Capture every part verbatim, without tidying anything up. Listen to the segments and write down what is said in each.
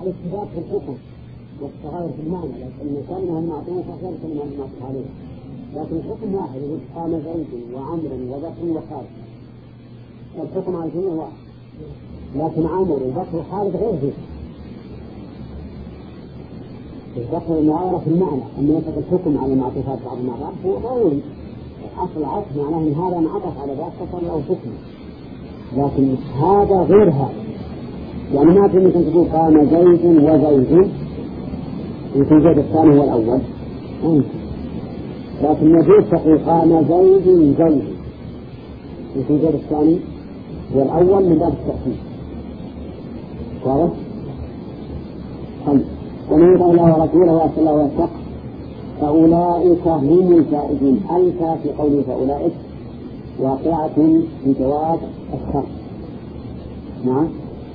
الاتفاق في الحكم والتغير في المعنى، لأن كلمة المعطوفة غير كلمة المعطوف عليها، لكن الحكم واحد، يقول قام زيد وعمر وبكر وخالد، الحكم على الجميع واحد، لكن عمر وبكر وخالد غير ذلك. البكر المعايرة في المعنى، أن يطلق الحكم على المعطوفات بعض المرات هو ضروري، أصل العطف معناه أن هذا انعطف على ذاك فصار له حكم، لكن هذا غير هذا. يعني ما تمكن تقول قام زيد وزيد يمكن زيد الثاني هو الأول أنت. لكن يجوز تقول قام زيد زيد يمكن زيد الثاني هو الأول من باب التأكيد. واضح؟ ومن يطع الله ورسوله ويخشى الله ويتقه فأولئك هم الفائزون. ألف في قوله فأولئك واقعة في جواب الشرط. نعم.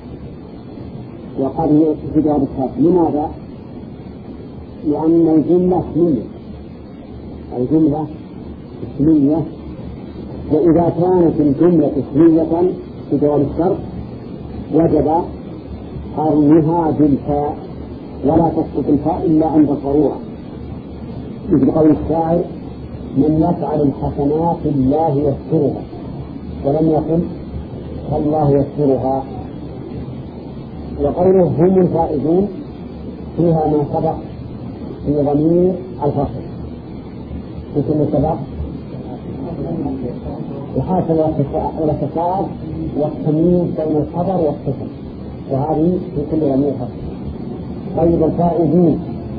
وقد هي في جواب الشرط. لماذا؟ لأن الجملة اسمية، الجملة اسمية، وإذا كانت الجملة اسمية في جواب الشرط وجب قرنها بالفاء، ولا تسقط الفاء إلا عند الضرورة، مثل قول الشاعر من يفعل الحسنات الله يسترها، ولم يقل فالله يسترها. وقوله هم الفائزون فيها ما سبق في ضمير الفصل في كل سبق يحاصل الاتصال والتمييز بين الخبر والصفة، وهذه في كل ضمير فصل. طيب الفائزون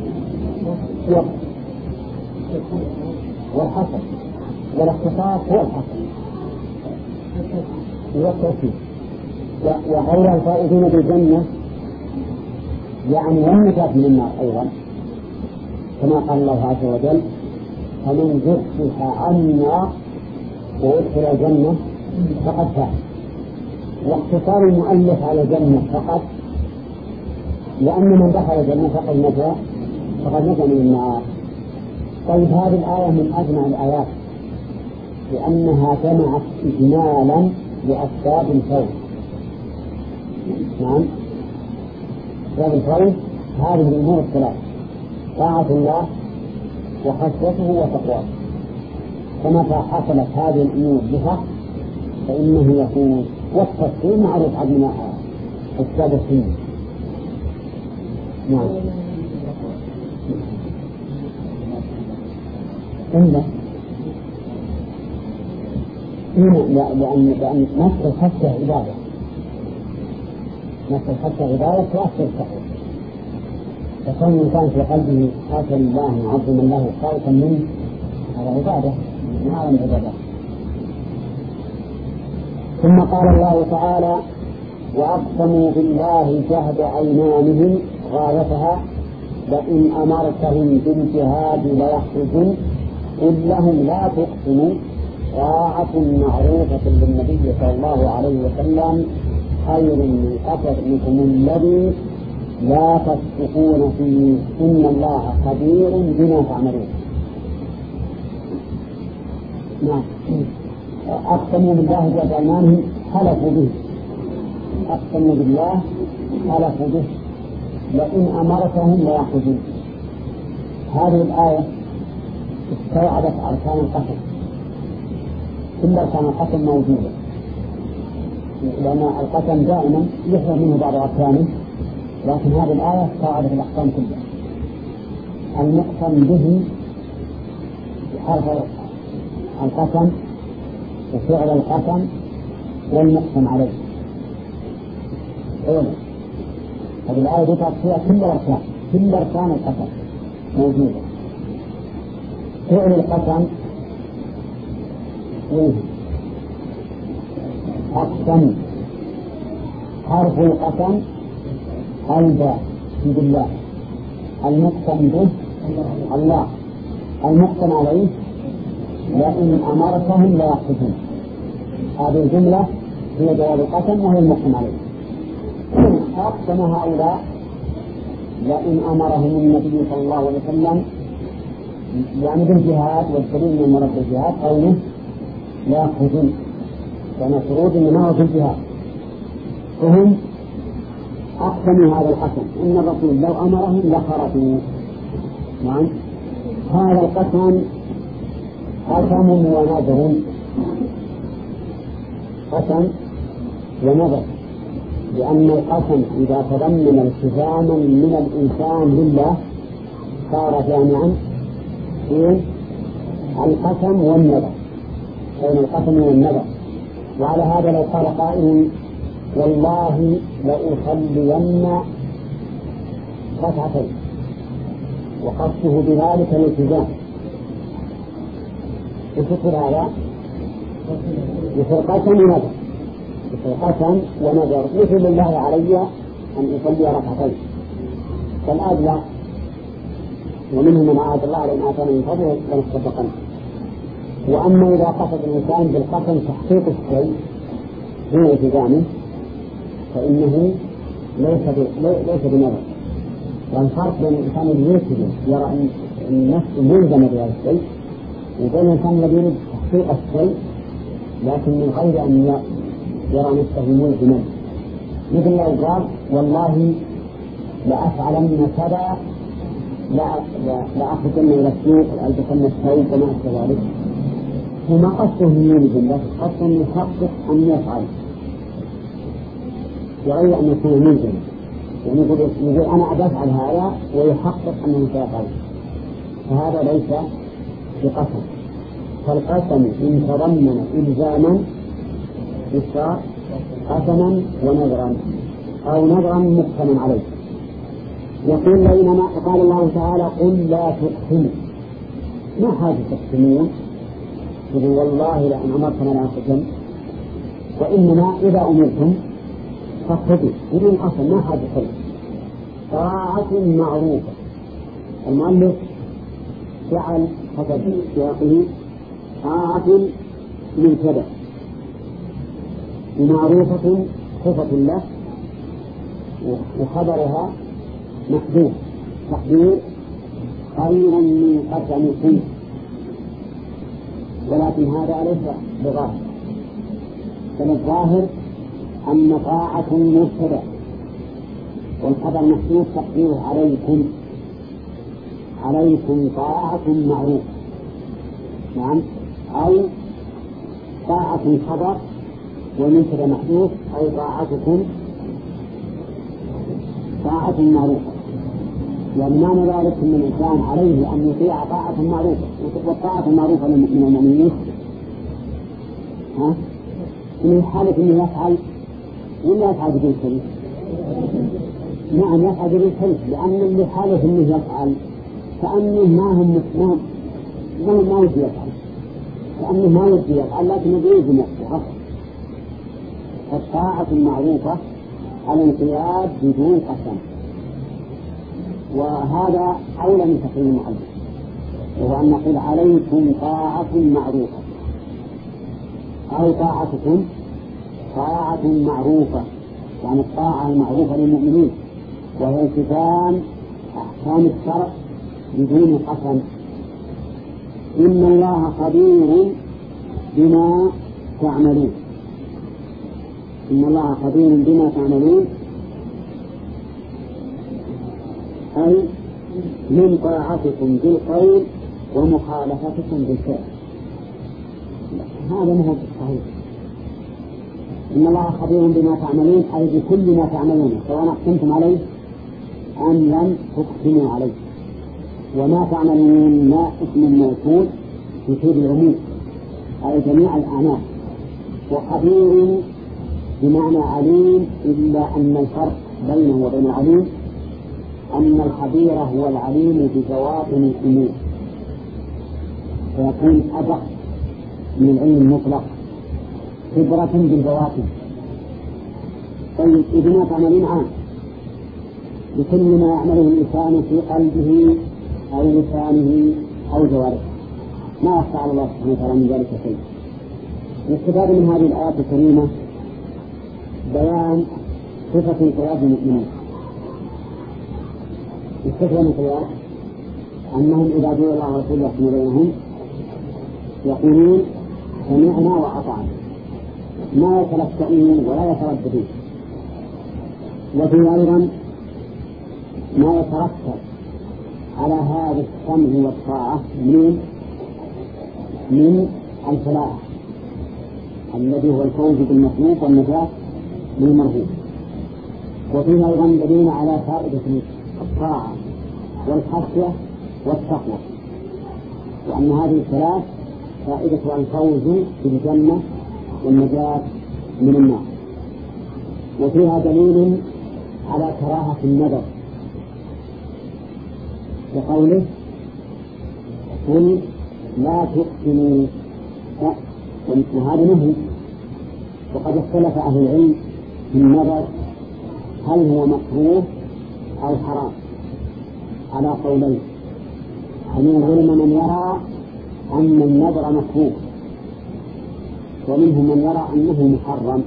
والحصر والاختصاص هو الحصر والتوفيق. وغير الفائزين بالجنة يعني والنجاة من النار أيضا، كما قال الله عز وجل فمن زحزح عن النار ويدخل الجنة فقد فاز. واختصار المؤلف على الجنة فقط لأن من دخل الجنة فقد نجا فقد نجا من النار. طيب هذه الآية من أجمع الآيات لأنها جمعت إجمالا لأسباب الفوز. نعم، أسباب الفوز هذه الأمور الثلاث: طاعة الله وخشيته وتقواه. فمتى حصلت هذه الأمور بها فإنه يكون. والتفصيل معروف عندنا أسباب السنة. نعم. إلا لأن لأن نفس الخشية عبادة، نفس الخشية عبادة تؤثر التقوى. فكون الإنسان في قلبه خاشع لله معظم الله خائفا منه هذا عبادة من أعظم العبادات. ثم قال الله تعالى وأقسموا بالله جهد أيمانهم غايتها لئن أمرتهم بالجهاد ليخرجن قل لهم لا تقسموا طاعة معروفة للنبي صلى الله عليه وسلم خير من قتلكم الذي لا تسبقون فيه إن الله خبير بما تعملون. نعم. أقسموا بالله جهد أيمانهم حلفوا به، أقسموا بالله حلفوا به لئن أمرتهم ليخرجون. هذه الآية استوعبت أركان القسم، كل أركان القسم موجودة، لأن القسم دائما يحذف منه بعض أركانه، لكن هذه الآية استوعبت الأحكام كلها. المقسم به حرف القسم وفعل القسم والمقسم عليه. أولا هذه الآية دي فيها كل الأركان، كل أركان القسم موجودة. فعل القسم أقسم، حرف القسم الباء بالله، المقسم به الله، المقسم عليه لئن أمرتهم ليخرجون. هذه الجملة هي جواب القسم وهي المقسم عليه. أقسم هؤلاء لئن أمرهم النبي صلى الله عليه وسلم يعني بالجهاد، والدليل من مرض الجهاد قوله لا يخرجون، لأن الخروج إنما هو في الجهاد. فهم أقسموا هذا القسم إن الرسول لو أمرهم لخرجوا. نعم هذا القسم قسم ونذر، قسم ونذر، لأن القسم إذا تضمن التزاما من الإنسان لله صار جامعا بين القسم والنذر، بين القسم والنذر. وعلى هذا لو قال قائل والله لأصلين ركعتين وقصده بذلك الالتزام، يفسر هذا يصير قسم ونذر، يصير قسم ونذر، مثل الله علي أن أصلي ركعتين فالأدلى، ومنهم من عاد الله على أن آتانا من فضله لنصدقن. وأما إذا قصد الإنسان بالقسم تحقيق الشيء دون التزامه فإنه ليس ليس بنذر. والفرق بين الإنسان الذي يلتزم يرى أن النفس ملزمة بهذا الشيء، وبين الإنسان الذي يريد تحقيق الشيء لكن من غير أن يرى نفسه ملزما. مثل لو قال والله لأفعلن كذا، لأخذن إلى السوق لألبسن الثوب وما أشبه ذلك، وما قصده ملزم لكن قصده يحقق أن يفعل بغير أن يكون ملزما. يعني يقول أنا أفعل هذا ويحقق أنه سيفعل، فهذا ليس بقسم. فالقسم إن تضمن إلزاما يصير قسما ونذرا أو نذرا مقسما عليه. يقول بينما قال الله تعالى قل لا تقسموا، ما حاجة تقسمون؟ يقول والله لأن أمرتم لا تقسم، وإنما إذا أمرتم فاقتدوا بدون قسم، ما حاجة تقسم. طاعة معروفة، المؤلف جعل حسب سياقه طاعة مبتدأ معروفة صفة له وخبرها محذوف تقدير خيرا من قسمكم، ولكن هذا ليس بظاهر، بل الظاهر أن طاعة مبتدأ والخبر محذوف تقديره عليكم، عليكم طاعة معروفة. نعم أو طاعة خبر والمبتدأ محذوف أي طاعتكم طاعة معروفة. يعني معنى ذلك أن الإنسان عليه أن يطيع طاعة معروفة، والطاعة المعروفة من المؤمنين ها من حالة أنه يفعل ولا يفعل بدون كلمة. نعم يفعل بدون كلمة، لأن اللي حالة أنه يفعل كأنه ما هم مسلم ما ما ودي يفعل، كأنه ما ودي يفعل لكن يجوز نفسه. الطاعة المعروفة على الانقياد بدون قسم، وهذا أولى من تقييم المؤلف، وهو أن نقول عليكم طاعة معروفة أو طاعتكم طاعة معروفة، يعني الطاعة المعروفة للمؤمنين وهي التزام أحكام الشرع بدون قسم. إن الله خبير بما تعملون، إن الله خبير بما تعملون أي من طاعتكم بالقول ومخالفتكم بالفعل. هذا ما هو صحيح. إن الله خبير بما تعملون أي بكل ما تعملون سواء أقسمتم عليه أم لم تقسموا عليه. وما تعملون ما اسم موصول يفيد العموم أي جميع الأعمال، وخبير بمعنى عليم، إلا أن الفرق بينه وبين العليم أن الخبير هو العليم بجواطن الأمور فيكون أدق من العلم المطلق خبرة بالجواطن. طيب إذا ما تعملون عام بكل ما يعمله الإنسان في قلبه أو لسانه أو جوارحه، ما يخفى على الله سبحانه وتعالى من ذلك شيء. واستفاد من هذه الآيات الكريمة بيان صفة انقياد المؤمنين. الصفة الانقياد أنهم إذا دعوا الله ورسوله يحكم بينهم يقولون سمعنا وأطعنا، ما يتلفئون ولا يترددون. وفي أيضا ما يترتب على هذا السمع والطاعة من من الفلاح الذي هو الفوز بالمطلوب والنجاة من المرهوب. وفيه أيضا دليل على فائدة الطاعة والخشية والتقوى، وأن هذه الثلاث فائدة الفوز بالجنة والنجاة من النار. وفيها دليل على كراهة النذر بقوله قل لا تقسموا، وهذا نهي. وقد اختلف أهل العلم في النذر هل هو مكروه أو حرام على قولين. ومن العلماء من يرى أن النذر مكروه، ومنهم من يرى أنه محرم،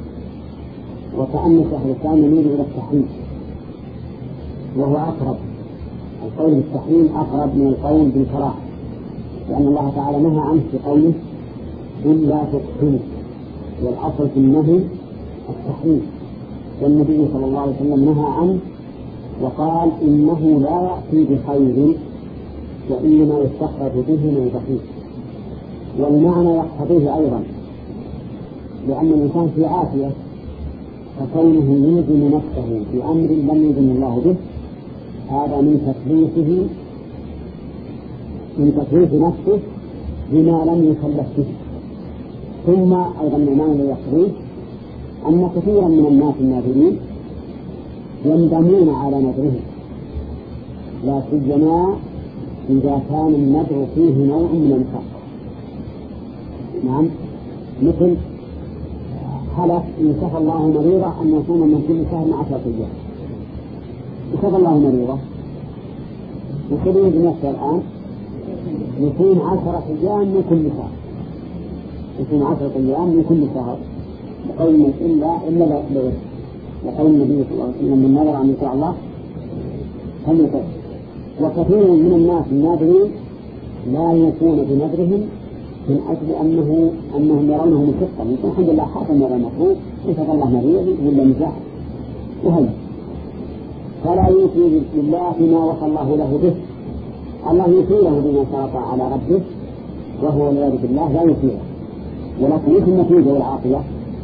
وكأن شيخ الإسلام يميل إلى التحريم، وهو أقرب. القول بالتحريم أقرب من القول بالكراهة، لأن الله تعالى نهى عنه في قوله قل لا تقسموا، والأصل في النهي التحريم، والنبي صلى الله عليه وسلم نهى عنه وقال إنه لا يأتي بخير وإنما يستخرج به من البخيل. والمعنى يقتضيه أيضا، لأن الإنسان في عافية، فكونه يلزم نفسه بأمر لم يلزم الله به هذا من تكليفه من تكليف نفسه بما لم يكلف به. ثم أيضا من المعنى يقتضيه أن كثيرا من الناس الناذرين يندمون على نذرهم، لا سيما إذا كان النذر فيه نوع من المشقة. نعم، مثل حلف إن شفى الله مريضة أن يصوم من كل شهر عشرة أيام، شفى الله مريضة وكذلك بنفسه الآن يصوم عشرة أيام من كل شهر، يصوم عشرة أيام من كل شهر بقول إلا إلا لا وقول النبي صلى الله عليه وسلم من نذر أن يطاع الله فليطع. وكثير من الناس الناذرين لا يكون بنذرهم من أجل أنه أنهم يرونه مشقا، يقول الحمد لله حاكم يرى المفروض إن الله مريض ولا مزاح وهل فلا يوفي بالله بما وصى الله له به. الله يوفيه بما شرط على ربه، وهو والعياذ بالله لا يوفيه، ولكن مثل النتيجة والعاقبة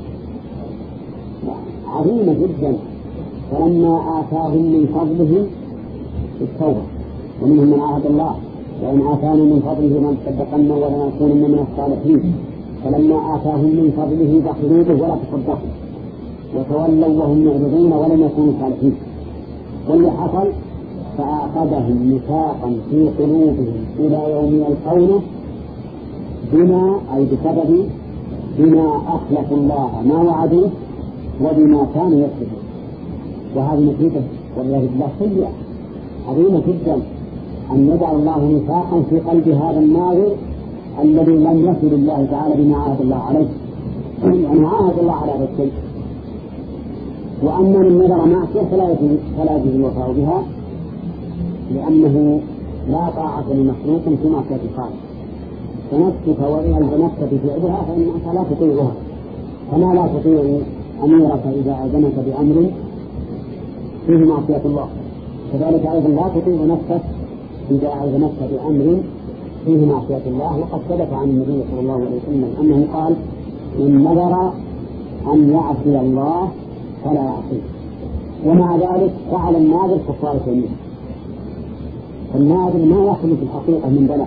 عظيمة جدا. فلما آتاهم من فضله التوبة، ومنهم من عاهد الله وإن آتانا من فضله لنصدقن ولنكونن من الصالحين، فلما آتاهم من فضله بخلوا به ولا تصدقوا وتولوا وهم معرضون ولم يكونوا صالحين. واللي حصل فأخذهم نفاقا في قلوبهم إلى يوم يلقونه بما أي بسبب بما أخلفوا الله ما وعدوه وبما كانوا يكسبون. وهذه نتيجة والعياذ بالله سيئة عظيمة جدا، أن يجعل الله نفاقا في قلب هذا الناظر الذي لم يصل الله تعالى بما عاهد الله عليه، يعني عاهد الله على هذا الشيء. وأما من نذر معصية فلا يجوز فلا يجوز الوفاء بها، لأنه لا طاعة لمخلوق في معصية الخالق. فنفسك وإن ألزمتك بفعلها فإنك لا تطيعها، كما لا تطيع أميرك إذا ألزمك بأمر فيه معصية الله، كذلك أيضا لا تطيع نفسك إذا ألزمتك بأمر فيه معصية الله. وقد ثبت عن النبي صلى الله عليه وسلم أنه قال إن نذر أن يعصي الله فلا يعصيه، ومع ذلك فعل الناذر كفارة يمين. فالناذر ما يخلو في الحقيقة من بلاء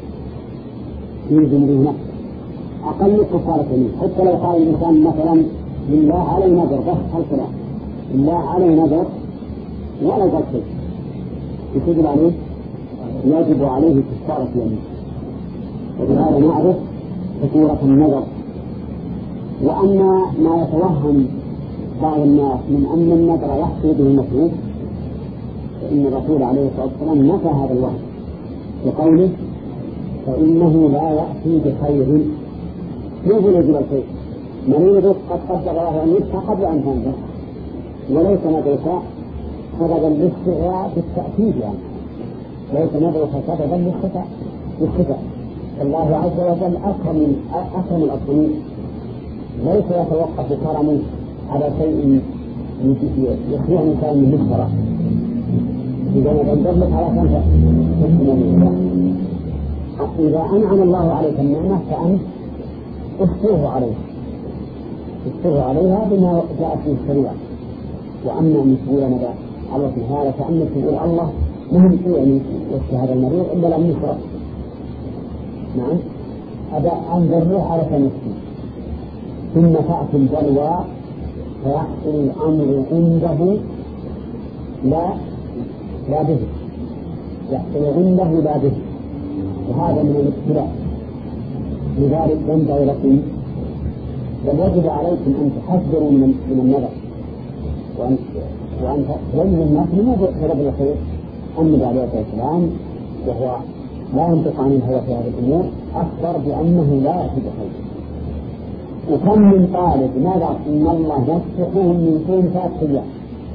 يلزم به نفسه، أقل كفارة يمين. حتى لو قال الإنسان مثلا لله علي نذر، بس هالكلام لله علي نذر ولا قال شيء يجب عليه يجب عليه كفارة يمين. وبهذا نعرف خطورة النذر. وأما ما يتوهم بعض الناس من أن النذر يحصل به المطلوب، فإن الرسول عليه الصلاة والسلام نفى هذا الوهم بقوله فإنه لا يأتي بخير. كيف يجب الخير؟ مريض قد قدر الله أن يشفى قبل أن تنذر، وليس نذرك سببا للشفاء بالتأكيد، يعني ليس نذرك سببا للشفاء. الله عز وجل أكرم أكرم الأكرمين، ليس يتوقف كرمه على شيء يخلع الإنسان من مشترى إذا يندلك على خمسة تسلم. إذا أنعم الله عليك النعمة فأنت اشكره عليها اشكره عليها بما جاءت في الشريعة. وأما من سبيل مدى الله هذا فأنك تقول الله مهم يعني يشتهى هذا المريض إلا لم يشرب. نعم هذا أنظر على نفسه. ثم تأتي البلوى فيحصل الأمر عنده لا لا به يحصل عنده لا به، وهذا من الابتلاء. لذلك ينبغي لكم بل يجب عليكم أن تحذروا من من النظر وأن وأن تبين الناس من سبب الخير. النبي عليه الصلاة والسلام وهو لا ينطق عن الهوى في هذه الأمور أخبر بأنه لا يأتي بخير. وكم من طالب نظر إن الله يفتحهم من كون ثلاث أيام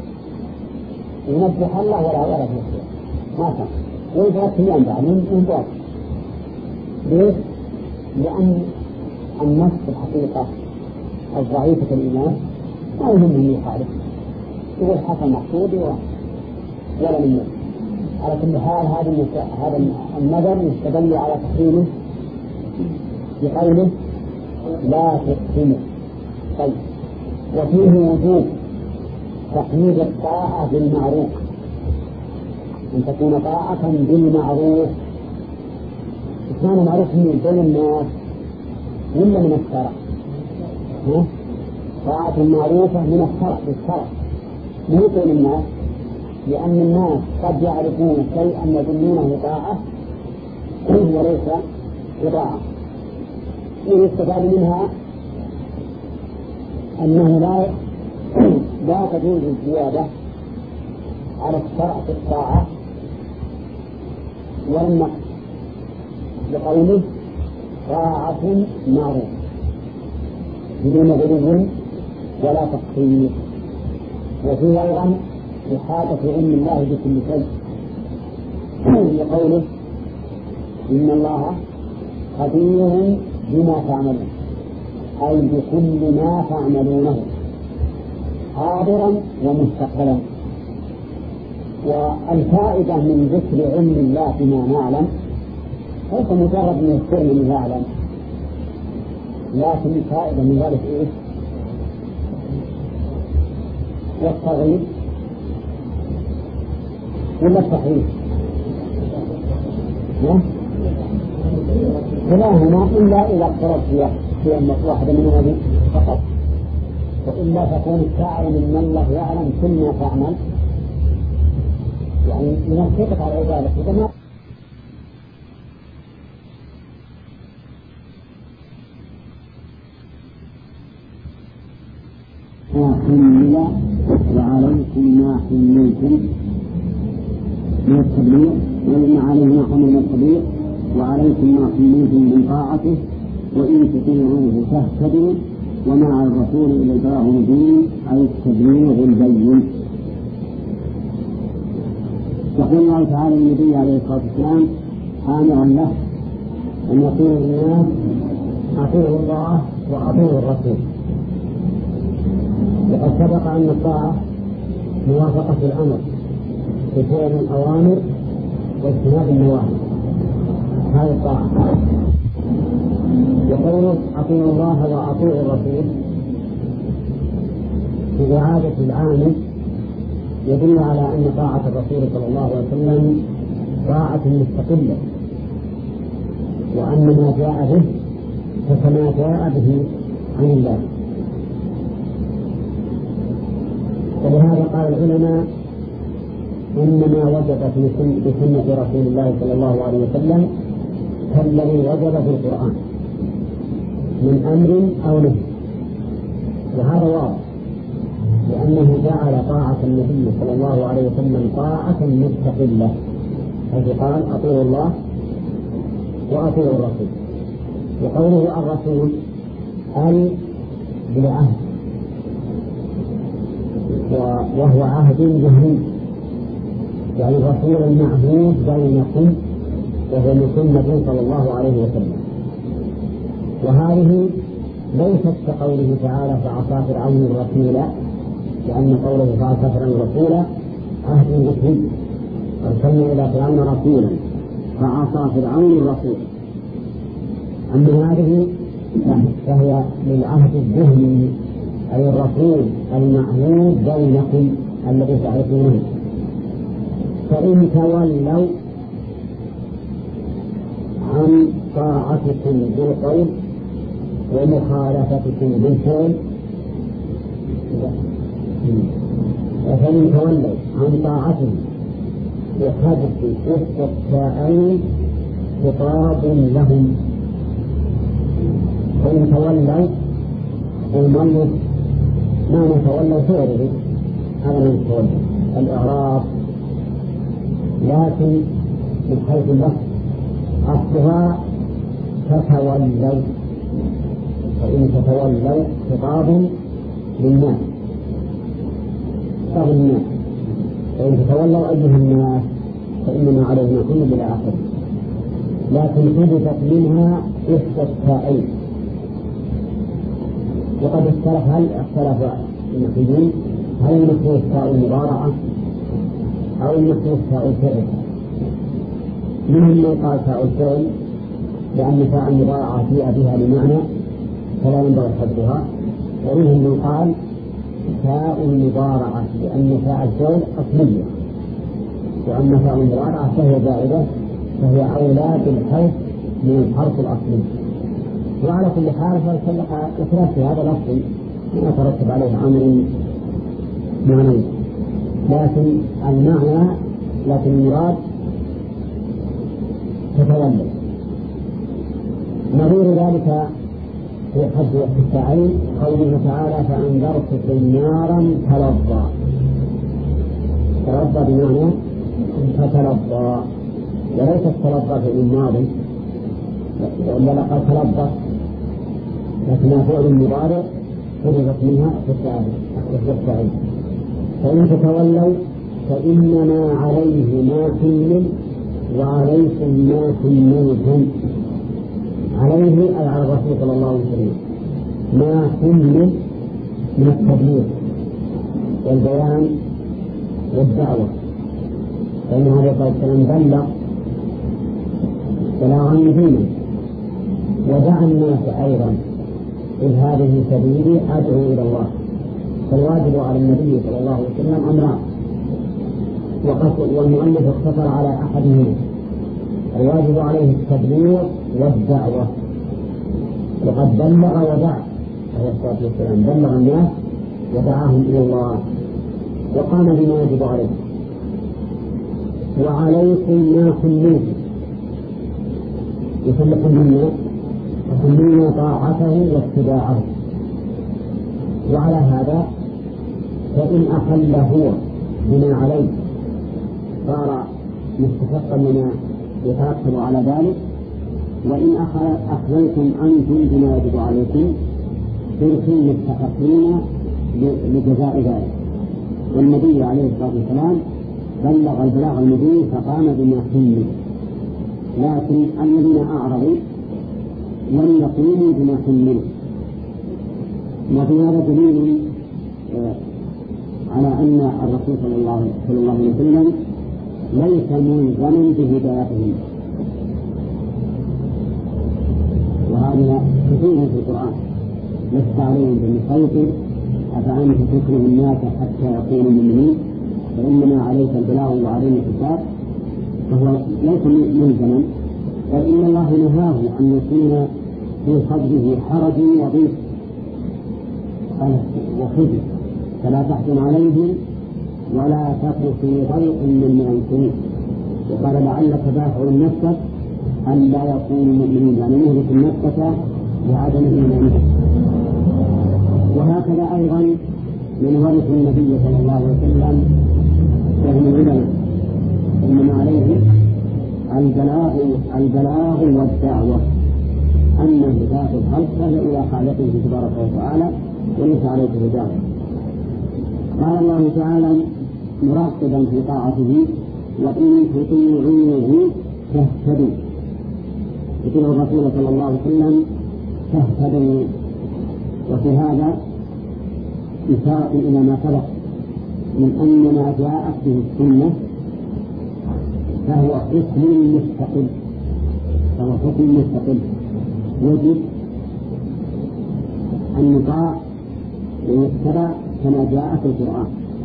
ينجح الله ولا ولا يفتح ما كان وين ثلاث أيام بعد من بعد. ليش؟ لأن النفس الحقيقة الضعيفة الإيمان ما يهم أن يخالف يقول حسن مقصود ولا من نفس. على كل حال هذا النظر يستدل على تحريمه بقوله لا تقسمه. طيب وفيه وجوب تقييد الطاعة بالمعروف، أن تكون طاعة بالمعروف. كان معروف من بين الناس ولا من الشرع؟ طاعة معروفة من الشرع بالشرع مو بين الناس، لأن الناس قد يعرفون شيئا يظنونه طاعة وليس بطاعة. ويستفاد منها أنه لا لا تجوز الزيادة على الشرع في الطاعة ولا النقص، لقوله طاعة معروف بدون غلو ولا تقصير. وفيه أيضا إحاطة علم الله بكل شيء لقوله إن الله خبير بما تعملون، أي بكل ما تعملونه حاضرا ومستقبلا. والفائدة من ذكر علم الله بما نعلم ليس مجرد من يذكر من يعلم، لكن الفائدة من ذلك إيه؟ والتغيير ولا التحريف؟ كلاهما إلا إذا اقترب في أن واحدة من هذه فقط، وإلا تكون تعلم أن الله يعلم كل ما تعمل، يعني من الثقة على العبادة كما حمل وعليكم ما حملتم من التبليغ وإن عليه ما حمل من التبليغ وعليكم ما حملتم من طاعته وإن تطيعوه تهتدوا ومع الرسول إلى البلاغ المبين أي التبليغ البين. يقول الله تعالى للنبي عليه الصلاة والسلام آمرا له أن يقول الناس أطيعوا الله وأطيعوا الرسول. وقد سبق أن الطاعة موافقة الأمر في فعل الأوامر واجتناب النواهي، هذه الطاعة. وقوله أطيعوا الله وأطيعوا الرسول في إعادة العامل يدل على أن طاعة الرسول صلى الله عليه وسلم طاعة مستقلة، وأن ما جاء به فكما جاء به عن الله. ولهذا قال العلماء إنما وجب في سنة رسول الله صلى الله عليه وسلم كالذي وجب في القرآن من أمر أو نهي، وهذا واضح لأنه جعل طاعة النبي صلى الله عليه وسلم طاعة مستقلة، حيث قال أطيعوا الله وأطيعوا الرسول. وقوله الرسول أي بالعهد، وهو عهد جهري، يعني الرسول المعهود بينكم وهو محمد صلى الله عليه وسلم. وهذه ليست كقوله تعالى فعصى فرعون الرسول، لأن قوله فعل كفرا رسولا عهد بكم أرسلنا إلى فرعون رسولا فعصى فرعون الرسول. أما هذه فهي للعهد الذهني أي الرسول المعهود بينكم الذي تعرفونه. فإن تولوا عن طاعتكم بالقول ومخالفتكم بالفعل فإن تولوا عن طاعتهم بحذف استثناءين خطاب لهم. فإن تولوا المؤلف ما نتولوا فعله هذا من التولي الإعراب، لكن من حيث اللفظ أصلها تتولوا. فإن تتولوا خطاب للناس خطاب للناس فإن تتولوا أيها الناس فإنما عليهم كل بلا آخر، لكن حدثت منها إحدى التائين. وقد اختلف هل اختلف النحويين هل المحذوف التاء المضارعة أو المحذوف تاء الفعل. منهم من قال تاء الفعل لأن تاء المضارعة جاء بها بمعنى فلا ينبغي حذفها، ومنهم من قال تاء المضارعة لأن تاء الفعل أصلية، وأما تاء المضارعة فهي زائدة فهي أولى بالحذف من الحرف الأصلي. وعلى كل حال فالخلاف في هذا اللفظ ما يترتب عليه أمر معنوي، لكن المعنى لكن المراد تتولى. نظير ذلك في حد التعين قوله تعالى فأنذرتكم نارا تلظى. تلظى بمعنى فتلظى، وليس التلظى في الماضي ولا لقد تلظى، لكنها فعل مضارع فرضت منها في التعين. فإن تتولوا فإنما عليه ما حمل وعليكم ما حملتم. عليه أي على الرسول صلى الله عليه وسلم ما حمل من التبليغ والبيان والدعوة، فإنه عليه الصلاة والسلام بلغ بلاغا مبينا ودعا الناس أيضا إذ هذه سبيلي أدعو إلى الله. فالواجب على النبي صلى الله عليه وسلم أمران، والمؤلف اقتصر على أحدهما. الواجب عليه التبليغ والدعوة، وقد بلغ ودعا عليه الصلاة والسلام، بلغ الناس ودعاهم إلى الله وقام بما يجب عليه. وعليكم ما حملتم يسلكم منا وحملنا طاعته واتباعه. وعلى هذا فإن أخل هو بما عليه صار مستحقا لما يترتب على ذلك، وإن أخليتم أنتم بما يجب عليكم صرتم مستحقين لجزاء ذلك. والنبي عليه الصلاة والسلام بلغ البلاغ المبين فقام بما حمل، لكن الذين أعرضوا لم يقوموا بما حملوا. وفي هذا دليل على أن الرسول صلى الله عليه وسلم ليس ملزما بهدايتهم، وهذا كثير في القرآن لست عليهم بمسيطر أفأنت تكره الناس حتى يكونوا مؤمنين فإنما عليك البلاغ وعلينا الحساب، فهو ليس ملزما، بل إن الله نهاه أن يكون في صدره حرج وضيق وخزي، فلا تحزن عليهم ولا تكن في ضيق مما ينكرون. وقال لعلك باخع نفسك أن لا يكونوا مؤمنين، يعني مهلك نفسك لعدم إيمانهم. وهكذا أيضا من ورث النبي صلى الله عليه وسلم وهم العلماء، إنما عليه البلاغ البلاغ والدعوة، أن هداية الخلق هذا إلى خالقه تبارك وتعالى وليس عليك هداية. قال الله تعالى مراقبا في طاعته وإن تطيعوه تهتدوا. يقول الرسول صلى الله عليه وسلم تهتدوا، وفي هذا إشارة إلى ما سبق من أن ما جاءت به السنة فهو حكم مستقل فهو حكم مستقل يجب أن يطاع ويتبع كما جاء في القرآن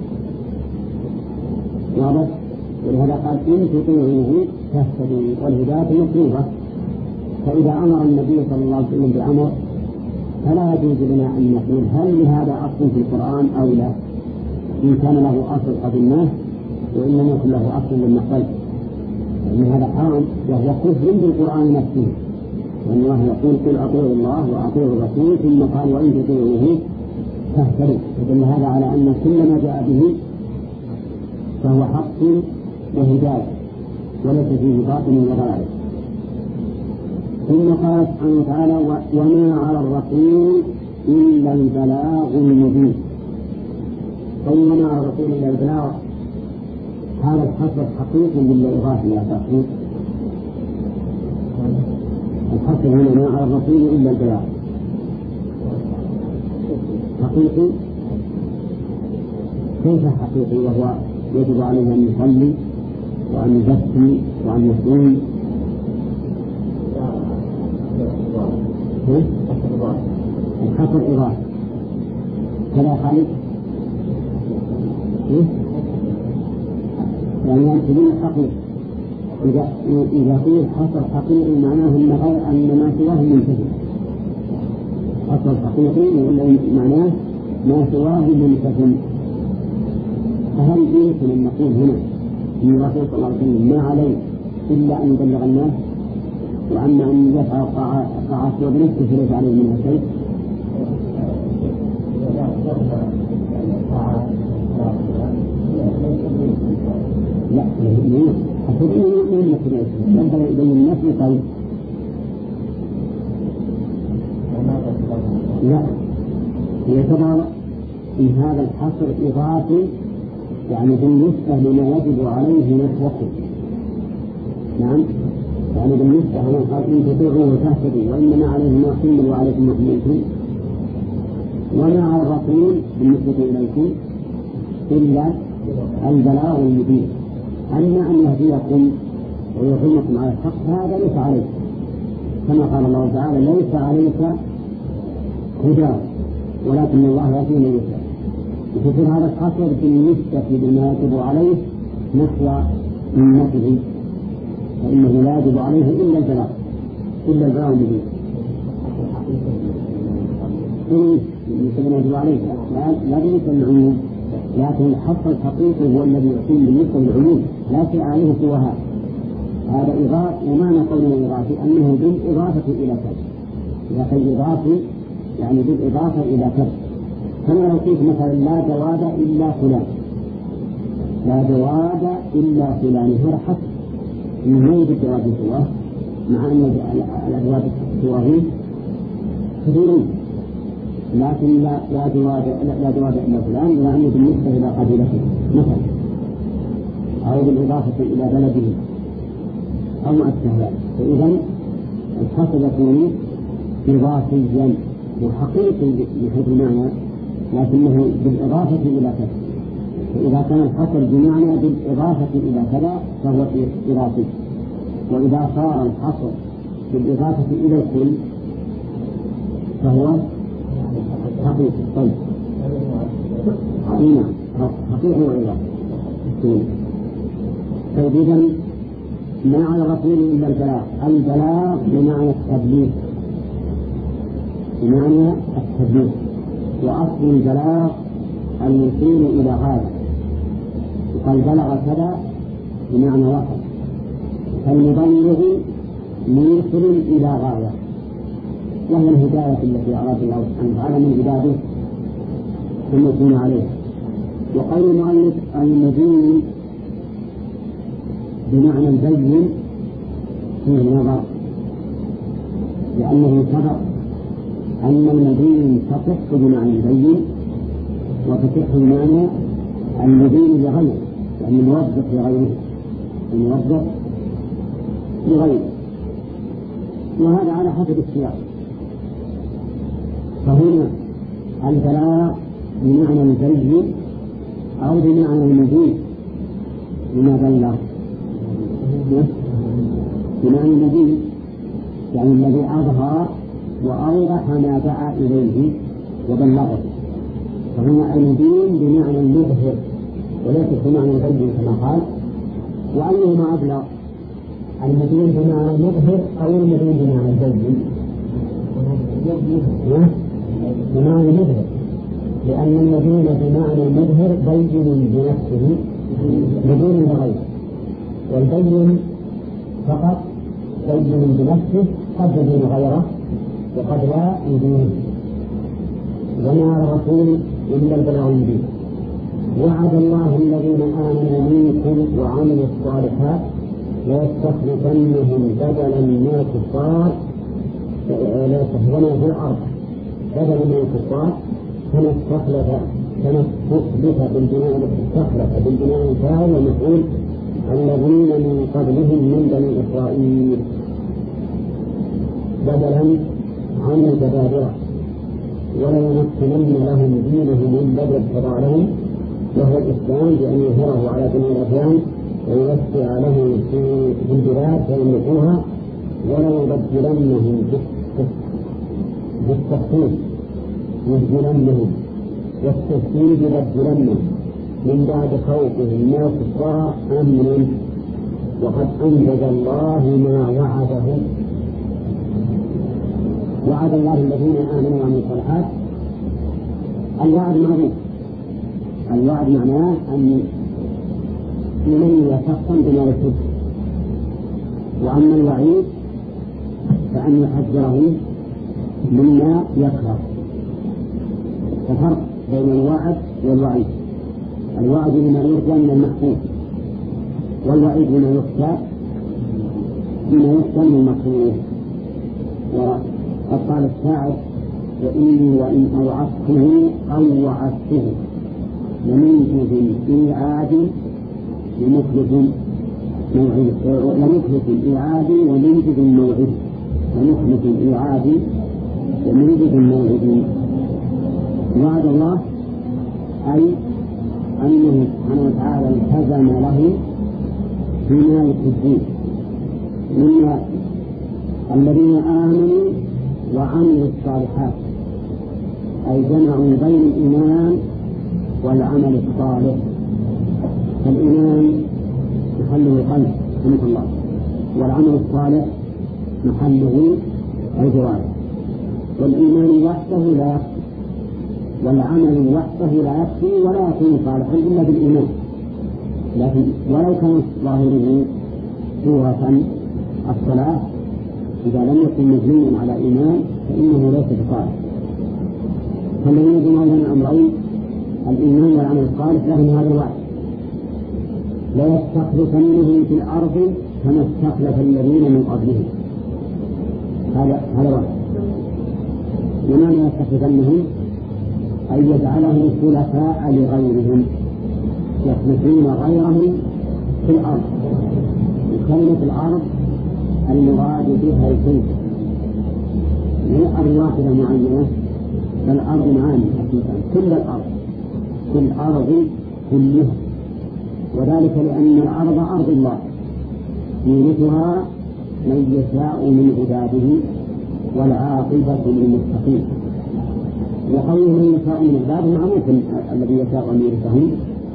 واضح. ولهذا قال إن تطيعوه تهتدوا والهداية مطلوبة. فإذا أمر النبي صلى الله عليه وسلم بأمر فلا يجوز لنا أن نقول هل لهذا أصل في القرآن أو لا. إن كان له أصل قبلناه وإن لم يكن له أصل لم نقبله، لأن هذا حرام وهو كفر بالقرآن نفسه. وأن الله يقول قل أطيعوا الله وأطيعوا الرسول ثم قال وإن تطيعوه تهتدوا. فدل هذا على أن كل ما جاء به فهو حق وهداية وليس فيه باطل وضلال. ثم قال سبحانه وتعالى وما على الرسول إلا البلاغ المبين. وما على الرسول إلا البلاغ هذا الحصر حقيقي للإغاثة يا تحقيق. الحصر هنا ما على الرسول إلا البلاغ حقيقي. كيف حقيقي وهو يجب عليه أن يصلي وأن يزكي وأن يصوم؟ الحصر إضافة كلا خالد يعني ينتبه الحقيقي. إذا إذا قيل حصر حقيقي معناه أن غير أن ما سواه منتهي. حصر حقيقي معناه ما سواه منتهي. فهل يمكن أن نقول هنا أن الرسول صلى الله عليه وسلم ما عليه إلا أن يبلغ الناس وأما أن يفعل الطاعات وبنفسه فليس عليه منها شيء؟ لا أقول إنه من المسؤولية ينبغي يبين الناس طيب. لا يعتبر في هذا الحصر إضافي يعني بالنسبة لما يجب عليه نفسه. نعم يعني بالنسبة هنا قال إن تطيعوه تهتدوا وإنما عليه ما حمل وعليكم ما حملتم وما على الرسول بالنسبة إليكم إلا البلاغ المبين. أما أن يهديكم ويقيمكم على الحق هذا ليس عليك، كما قال الله تعالى ليس عليك هدى ولكن الله يهدي من يشاء. وفي هذا الحصر بالنسبة لما يجب عليه نحو أمته فإنه لا يجب عليه إلا البلاغ إلا البلاغ المبين. إيه يجب عليه لا بالنسبة للعموم، لكن الحصر الحقيقي هو الذي يكون بالنسبة للعموم لا شيء عليه سوى هذا. هذا إضافة ومعنى قولنا إضافي أنه بالإضافة إلى كذا. إذا كان إضافي يعني بالإضافة إلى كذا. كما لو قلت مثلا لا جواد إلا فلان لا جواد إلا فلان هذا حصر إنه لا يوجد جواد سواه مع أن الأجواد سواه كثيرون، لكن لا لا جواد لا جواد إلا فلان لأنه بالنسبة إلى قبيلته مثلا أو بالإضافة إلى بلده أو ما أشبه ذلك. فإذا الحصر يكون إضافيا وحقيقي بحيث المعنى لكنه بالإضافة إلى كذا. فإذا كان الحصر بمعنى بالإضافة إلى كذا فهو إضافي، وإذا صار الحصر بالإضافة إلى الكل فهو حقيقي. طيب هنا حقيقي وإضافي. طيب إذن ما على الرسول إلا البلاغ. البلاغ بمعنى التبليغ بمعنى التبليغ وأصل البلاغ الوصول إلى غاية. وقال بلغ كذا بمعنى وصل، فالمبلغ موصل إلى غاية وهي الهداية التي أراد الله سبحانه وتعالى من عباده ثم يكون عليها. وقول المؤلف المبين بمعنى البين فيه نظر، لأنه سبق أن المبين تصح بمعنى البين وتصح بمعنى المبين لغيره، يعني الموظف لغيره الموظف لغيره، وهذا على حسب السياق. فهنا البلاغ بمعنى البين أو بمعنى المزيد. لماذا لا؟ بمعنى المزيد يعني الذي أظهر وأوضح ما دعا إليه وبلغه، فهنا المبين بمعنى المظهر وليس بمعنى الغيب كما قال. وأيهما أبلغ، المبين بمعنى المظهر أو المبين بمعنى الغيب؟ بمعنى المظهر، لأن المبين بمعنى المظهر بين بنفسه بدون بغيره، والبين فقط بين بنفسه قد يبين غيره وقد لا يبين. وما على الرسول إلا البلاغ المبين. وعد الله الذين آمنوا منكم وعملوا الصالحات ليستخلفنهم بدلا من الكفار ليستخلفنهم في الأرض بدلا من الكفار كما استخلف كما استخلف بالبناء استخلف بالبناء الفاعل والمفعول الذين من قبلهم من بني إسرائيل بدلا عن الجبابرة وليمكنن لهم دينهم الذي ارتضى لهم وهو الإسلام بأن يظهره على جميع الأديان ويوسع لهم في البلاد فيملكوها وليبدلنهم بالتخفيف يبدلنهم والتسديد يبدلنهم من بعد خوفهم من الكفار أمنا وقد أنجز الله ما وعده. وعد الله الذين آمنوا وعملوا الصالحات. الوعد معروف، الوعد معناه أن يمني شخصا بما يحب، وأما الوعيد فأن يحذره مما يكره. ففرق بين الوعد والوعيد، الوعد بما يرجى من المحبوب، والوعيد بما يخشى بما يخشى من المكروه. وقد قال الشاعر وإني وإن أوعدته أو وعدته لمنجز إيعاد لمخلف موعد لمخلف إيعاد ومنجز موعد لمخلف إيعاد ومنجز موعد. وعد الله أي أنه سبحانه وتعالى التزم له بما يحبون من الذين آمنوا وعملوا الصالحات، أي جمعوا بين الإيمان والعمل الصالح. فالإيمان محله القلب رحمه الله، والعمل الصالح محله الجوارح. والإيمان وحده لا يكفي، والعمل وحده لا يكفي ولا يكون صالحا إلا بالإيمان، لكن ولو كان ظاهره صورة الصلاة إذا لم يكن مبنيا على إيمان فإنه ليس بصالح. فالذين يجمعون بين الأمرين الإيمان والعمل الصالح لهم هذا الوعد لا يستخلفنهم في الأرض كما استخلف الذين من قبلهم. هذا هذا وعد. وما لا يستخلفنهم أن يجعلهم خلفاء لغيرهم يخلفون غيرهم في الأرض. وكلمة الأرض المراد بها الكلمة لا أرض واحدة معينة بل أرض معاني حقيقة كل الأرض كل الأرض كلها، وذلك لأن الأرض أرض الله يورثها من يشاء من عباده والعاقبة للمتقين. وقوله من يشاء من عباده معروف الذي يشاء أن يورثهم.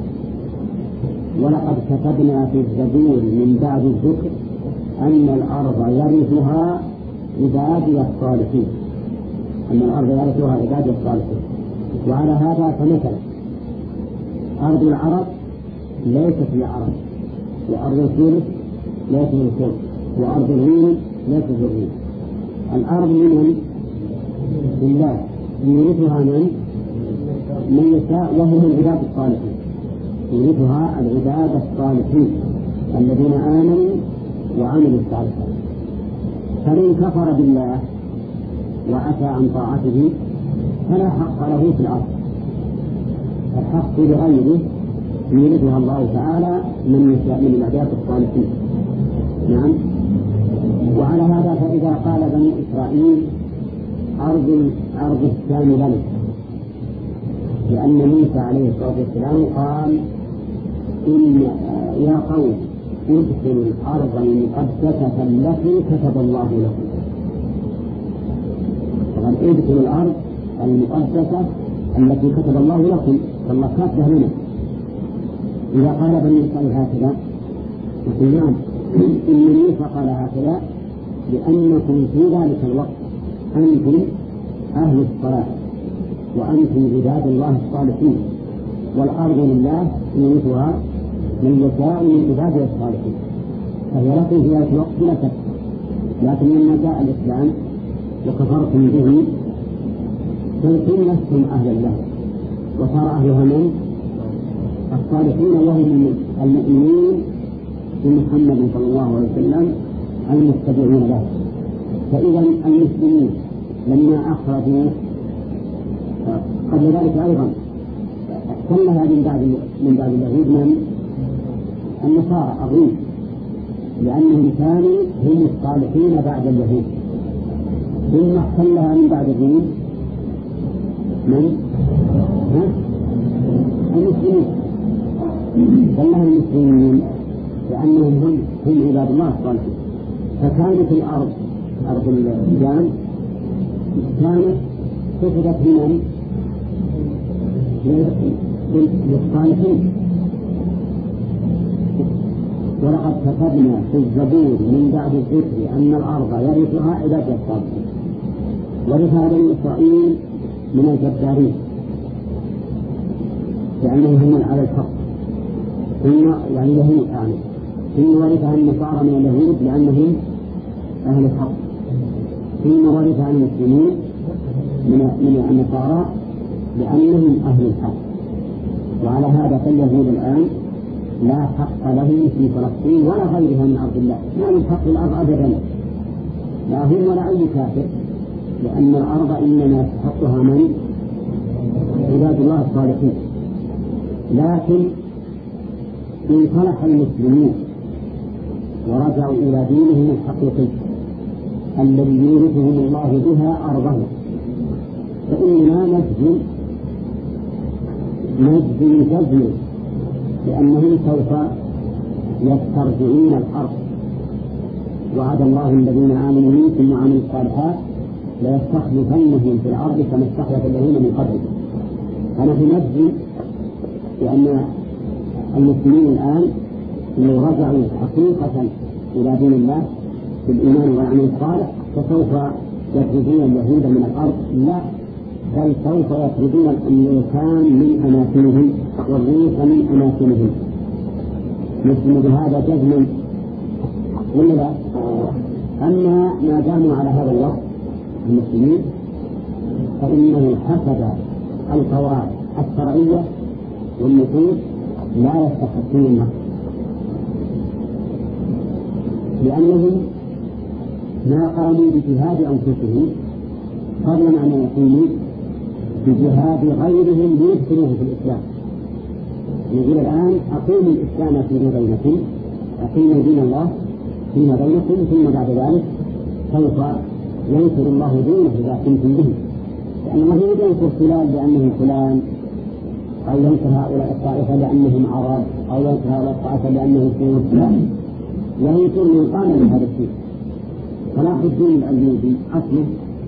ولقد كتبنا في الزبور من بعد الذكر أن الأرض يرثها عبادي الصالحين، أن الأرض يرثها عبادي الصالحين. وعلى هذا فمثلا أرض العرب ليست للعرب، وأرض الفرس ليست للفرس، وأرض الروم ليست للروم. الأرض من لله يورثها من من يشاء وهم العباد الصالحين، يورثها العباد الصالحين الذين آمنوا وعملوا الصالحات. فمن كفر بالله وعفى عن طاعته فلا حق له في الأرض، الحق لغيره يورثها الله تعالى من يشاء من العباد الصالحين. نعم. وعلى هذا فإذا قال بني إسرائيل أرض أرض الشام لنا لأن موسى عليه الصلاة والسلام قال إن يا قوم ادخلوا الأرض المقدسة التي كتب الله لكم. قال ادخلوا الأرض المقدسة التي كتب الله لكم، فالله كاتبها لنا. إذا قال بني إسرائيل هكذا نقول نعم، إن موسى قال هكذا لأنكم في ذلك الوقت أنتم أهل الصلاة وأنتم عباد الله الصالحين، والأرض لله يورثها من يشاء من عباده الصالحين، فهي لكم في ذلك الوقت لا شك. لكن لما جاء الإسلام وكفرتم به كنتم لستم أهلا له، وصار أهلها من الصالحين وهم المؤمنين بمحمد صلى الله عليه وسلم المتبعين له. فإذا المسلمين لما أخرجوا قبل ذلك أيضا احتلها من بعد من بعد اليهود من النصارى الروم، لأنهم كانوا هم الصالحين بعد اليهود. ثم احتلها من بعد الروم من المسلمين، احتلها المسلمين لأنهم هم هم عباد الله الصالحين. فكانت الأرض أرض الجان كانت كتبت من للصالحين. ولقد كتبنا في الزبور من بعد الذكر أن الأرض يرثها عباد الصالحين، ورثها بني إسرائيل من الجبارين لأنهم هم على الحق، ثم يعني اليهود يعني ثم ورثها النصارى من اليهود لأنهم أهل الحق، ثم ورثها المسلمين من من النصارى لأنهم أهل الحق. وعلى هذا فاليهود الآن لا حق لهم في فلسطين ولا غيرها من أرض الله، ما من حق الأرض أبدا، لا هم ولا أي كافر، لأن الأرض إنما يستحقها من عباد الله الصالحين. لكن إن صلح المسلمين ورجعوا إلى دينهم الحقيقي الذي يورثهم الله بها أرضهم فإننا نجزم نجزم جزم لأنهم سوف يسترجعون الأرض. وعد الله الذين آمنوا منكم وعملوا الصالحات ليستخلفنهم في الأرض كما استخلف الذين من قبلهم. فنحن نجزم لأن المسلمين الآن لو رجعوا حقيقة إلى دين الله بالإيمان والعمل الصالح فسوف يخرجون اليهود من الأرض، لا بل سوف يخرجون الأمريكان من أماكنهم والروس من أماكنهم. نجزم بهذا جزما ولا لا؟ أما ما داموا على هذا الوقت المسلمين فإنه حسب القواعد الشرعية والنصوص لا يستحقون النصر، لأنهم ما قاموا بجهاد أنفسهم قبل أن يقوموا بجهاد غيرهم ليدخلوه في الإسلام. يقول الآن أقيموا الإسلام فيما بينكم، أقيموا دين الله فيما بينكم، ثم بعد ذلك سوف ينصر الله دينه إذا كنتم به، لأن الله يريد ينصر فلان لأنه فلان، أو ينصر هؤلاء الطائفة لأنهم عرب، أو ينصر هؤلاء الطائفة لأنهم فلان، ينصر من قام بهذا الشيء. صلاح الدين الأيوبي أصله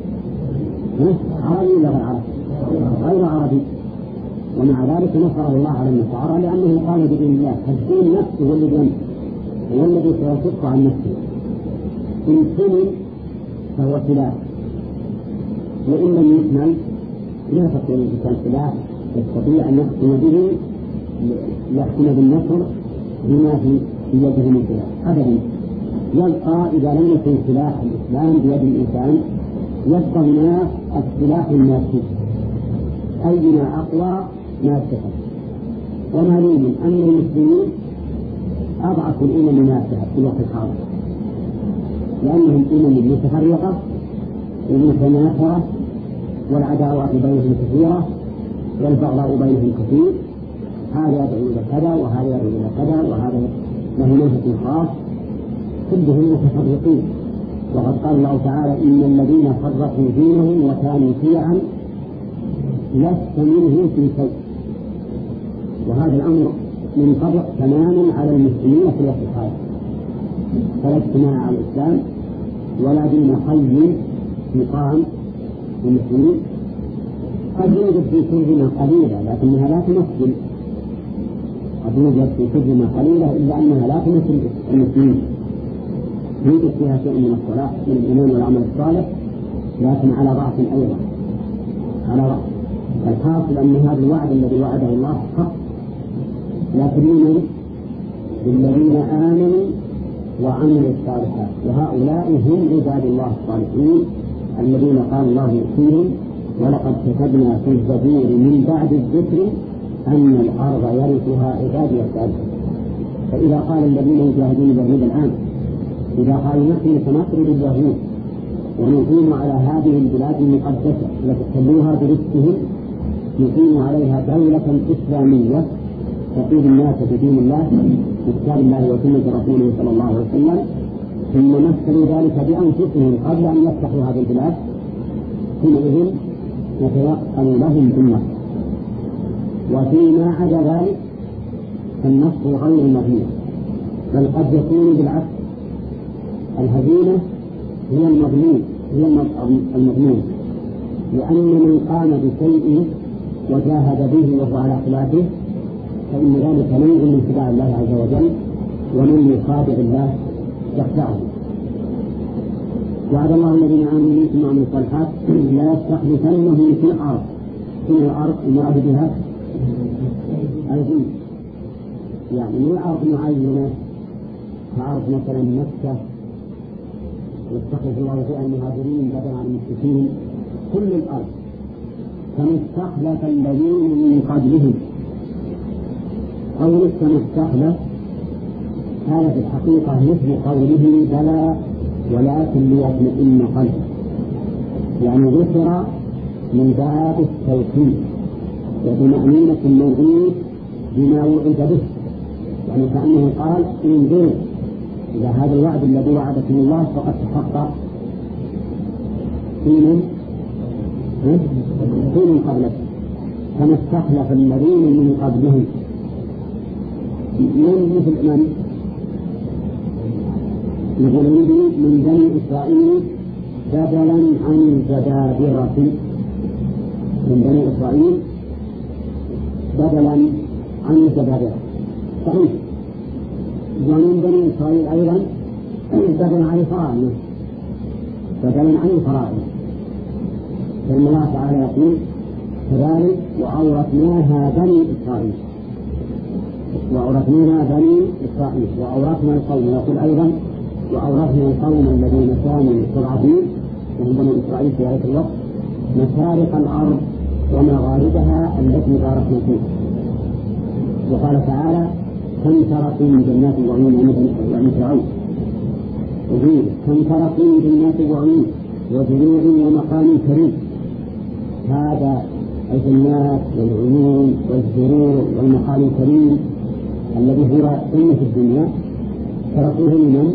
عربي ولا غير عربي؟ غير عربي، ومع ذلك نصره الله على النصارى لأنه قام بدين الله. فالدين نفسه هو الذي هو الذي سيصف عن نفسه. إن كمل فهو سلاح، وإن لم يكمل لا تقول الإنسان سلاح يستطيع أن يحكم به يحكم بالنصر بما في يده من سلاح أبدا. يبقى إذا لم يكن سلاح الإسلام بيد الإنسان يبقى هناك السلاح المادي، أينا أقوى ما اتفق. ومعلوم أن المسلمين أضعف الأمم الناسحة في الوقت الحاضر، لأنهم أمم متفرقة ومتناثرة، والعداوات بينهم كثيرة والبغضاء بينهم كثير، هذا يدعو إلى كذا وهذا يدعو إلى كذا وهذا له منهج خاص، كلهم متفرقين. وقد قال الله تعالى إن الذين فرقوا دينهم وكانوا شيعا لست منه في شيء. وهذا الأمر منطبق تماما على المسلمين في الوقت الحالي، فلا اجتماع على الإسلام ولا دين حي مقام المسلمين. قد يوجد في كلمة قليلة لكنها لا تمثل، قد يوجد في كلمة قليلة إلا أنها لا تمثل المسلمين، يوجد فيها شيء من الصلاة من الإيمان والعمل الصالح لكن على ضعف أيضا، على ضعف. الحاصل أن هذا الوعد الذي وعده الله حق، لكن من للذين آمنوا وعملوا الصالحات، وهؤلاء هم عباد الله الصالحين الذين قال الله فيهم ولقد كتبنا في الزبور من بعد الذكر أن الأرض يرثها عبادي الصالحون. فإذا قال الذين يجاهدون باليهود الآن، إذا قالوا نحن سنطرد اليهود ونقيم على هذه البلاد المقدسة لتحلوها برزقهم، نقيم عليها دولة إسلامية تقيم الناس بدين الله بكتاب الله وسنة رسوله صلى الله عليه وسلم، ثم مثلوا ذلك بأنفسهم قبل أن يفتحوا هذه البلاد، حينئذ يتيقن لهم بالنصر. وفيما عدا ذلك فالنصر غير مضمون، بل قد يكون بالعكس، الهزيمة هي المضمون هي المضمون لأن من قام بشيء وجاهد به وهو على خلافه فإن ذلك نوع من خداع الله عز وجل، ومن يخادع الله يخدعه. وعد الله الذين آمنوا منكم وعملوا الصالحات لا يستخلفنهم في الأرض، في الأرض المراد بها الجنة، يعني من أرض معينة كأرض مثلا مكة يستخلف الله فيها المهاجرين بدلا عن المشركين، كل الأرض كما استخلف الذين من قبلهم. قوله كما استخلف هذا في الحقيقة مثل قوله بلى ولكن ليطمئن قلبه، يعني ذكر من باب التوحيد وبمأمينة الموعود بما وعد به، يعني كأنه قال انظروا إلى هذا الوعد الذي وعدكم الله فقد تحقق في من من قبله، كما استخلف الذين من قبلهم من مثل من من بني إسرائيل بدلا عن الجبابرة، من بني إسرائيل بدلا عن الجبابرة صحيح، ومن بني إسرائيل أيضا بدلا عن الفراعنة بدلا عن الفراعنة. فإن الله تعالى يقول كذلك وأورثناها بني إسرائيل، وأورثناها بني إسرائيل وأورثنا القوم، ويقول أيضا وأورثنا القوم الذين كانوا مستضعفين وهم بني إسرائيل في ذلك الوقت مشارق الأرض ومغاربها التي باركنا فيها. وقال تعالى كم تركوا من جنات وعيون ومن فرعون وزير كم تركوا من جنات وعيون وزروع ومقام كريم. هذا الجنات والعيون والزروع والمقام الكريم الذي هو قمة الدنيا تركوه من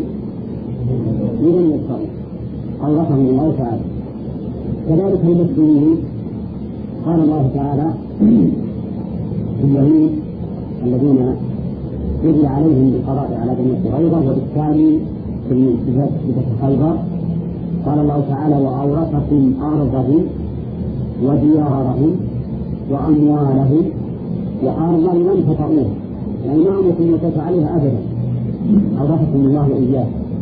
بني إسرائيل أورثهم الله تعالى. كذلك المسلمين قال الله تعالى اليهود الذين يجري عليهم بالقضاء على بني قريظة وبالتالي في فتح خيبر قال الله تعالى وأورثكم أرضهم وديارهم وأموالهم وأرضا لم تطئوها، يعني ما عمكم وتت عليها أبدا، أورثكم الله إياه.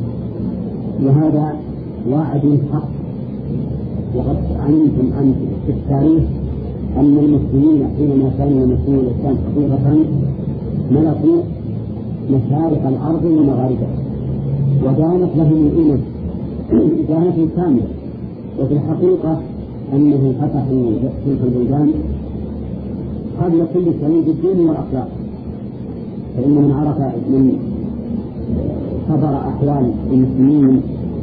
وهذا وعد حق. وقد علمتم أن في التاريخ أن المسلمين حينما كانوا يمثلون الإسلام حقيقة ملكوا مشارق الأرض ومغاربها ودانت لهم الأمم دانة كاملة، وفي الحقيقة أنهم فتحوا تلك البلدان قبل كل شيء بالدين والأخلاق. فإن من عرف من خبر أحوال المسلمين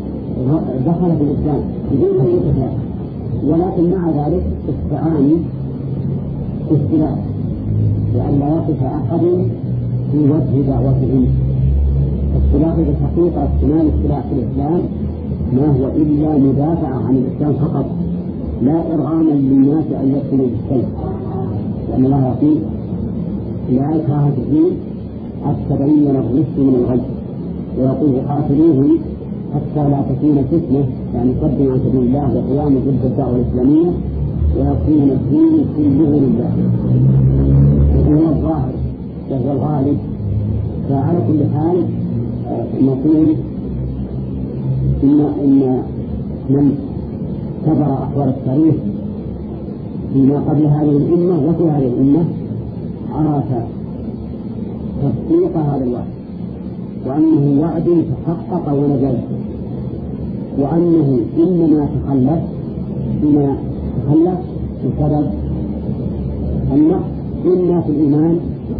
دخل في الإسلام بدون أن يتفاعل، ولكن مع ذلك استعانوا بالسلاح لأن لا يقف أحد في وجه دعوتهم. السلاح في الحقيقة استعمال السلاح في الإسلام ما هو إلا مدافع عن الإسلام فقط، لا إرغاما للناس أن يدخلوا في السلم، لأن الله يقول لا إكراه في الدين قد تبين الرشد من الغي، ويقول قاتلوهم حتى لا تكون فتنة، يعني صد عن سبيل الله وقيام ضد الدعوة الإسلامية ويكون الدين كله لله، وهو الظاهر وهو الغالب. فعلى كل حال نقول إن إن من تبع أحوال التاريخ فيما قبل هذه الأمة وفي هذه الأمة عرف تصديق هذا الوعد، وأنه وعد تحقق ونجز، وأنه إنما تخلف بما تخلف بسبب النقص إما في الإيمان.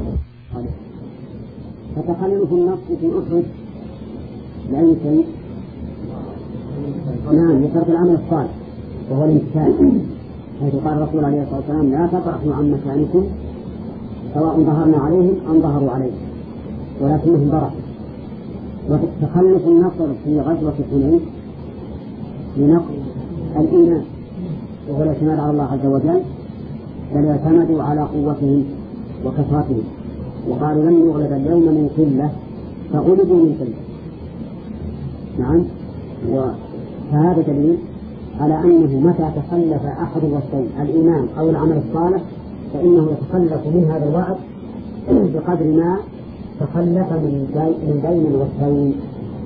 فتخلف النقص في أحد لأي شيء؟ نعم، لترك العمل الصالح وهو الامتثال، حيث قال الرسول عليه الصلاة والسلام لا تطرحوا عن مكانكم سواء ظهرنا عليهم أم ظهروا عليهم ولكنهم بركوا. وتخلف النصر في غزوة حنين لنقص الإيمان وهو الاعتماد على الله عز وجل، بل اعتمدوا على قوتهم وكثرتهم، وقالوا لن يغلب اليوم من قلة فغلبوا من قلة. نعم، وهذا دليل على أنه متى تخلف أحد الوصفين الإيمان أو العمل الصالح فإنه يتخلف من هذا الوعد بقدر ما تخلف من بين الوصفين.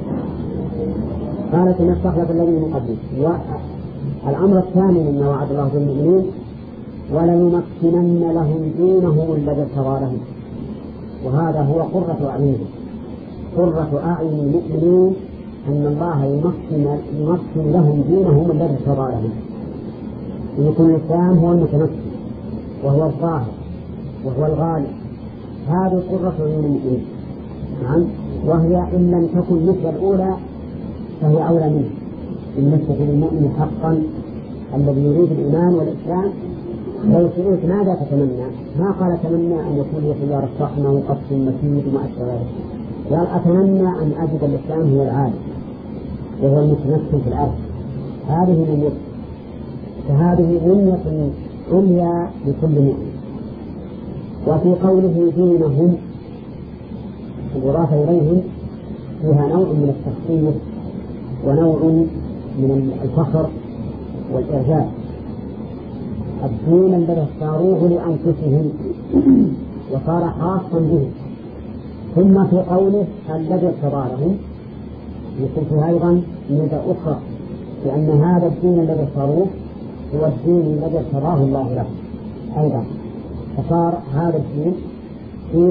قال كما استخلف الذين من قبله. والأمر الثاني مما وعد الله بالمؤمنين وليمكنن لهم دينهم الذي ارتضى لهم، وهذا هو قرة أعينهم، قرة أعين المؤمنين أن الله يمكن, يمكن لهم دينهم الذي ارتضى لهم. يكون الإسلام هو المتمكن وهو الظاهر وهو الغالب، هذه قرة أعين المؤمنين. نعم، وهي إن لم تكن مثل الأولى فهي أولى منه بالنسبة للمؤمن حقا الذي يريد الإيمان والإسلام. لو سئلت ماذا تتمنى؟ ما قال تمنى أن يكون لي خيار الصحنة وقصف المسيد وما أشبه ذلك، قال أتمنى أن أجد الإسلام هو العالم وهو المتمكن في الأرض. هذه من فهذه بنية عليا لكل مؤمن. وفي قوله دينهم الإضافة إليهم فيها نوع من التخصيص ونوع من الفخر والإعجاب. الدين الذي اختاروه لأنفسهم وصار خاصا بهم. ثم في قوله الذي ارتضى لهم يقول فيها أيضا ميزة أخرى، لأن هذا الدين الذي اختاروه هو الدين الذي ارتضاه الله له أيضا، فصار هذا الدين فيه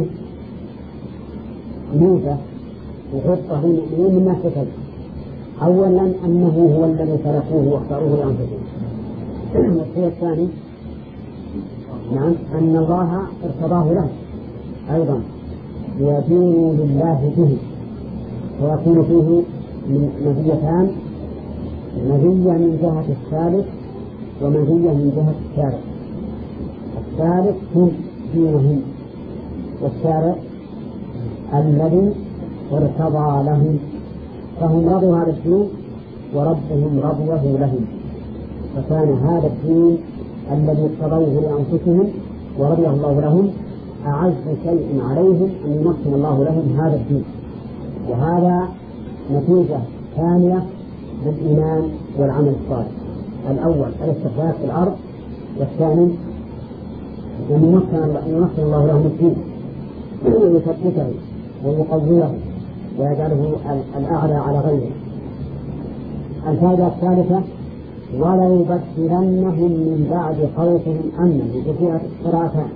ميزة وخطة للمؤمنين من ناحيتين. أولا أنه هو الذي تركوه واختاروه لأنفسهم، والشيء الثاني نعم أن الله ارتضاه له أيضا يدين لله به، ويكون فيه مزيتان، مزية من جهة الثالث ومزية من جهة الشارع. الثالث هم دينهم، والشارع الذي ارتضى لهم، فهم رضوا هذا الدين وربهم رضيه لهم، فكان هذا الدين الذي ارتضوه لأنفسهم ورضيه الله لهم أعز شيء عليهم أن يمكن الله لهم هذا الدين. وهذا نتيجة ثانية بالإيمان والعمل الصالح. الأول الاستخلاف في الأرض، والثاني أن يمكن الله لهم الدين ويثبته ويقويه ويجعله الأعلى على غيره. الفائدة الثالثة وليبدلنهم من بعد خوفهم أمنا، وفيها قراءتان،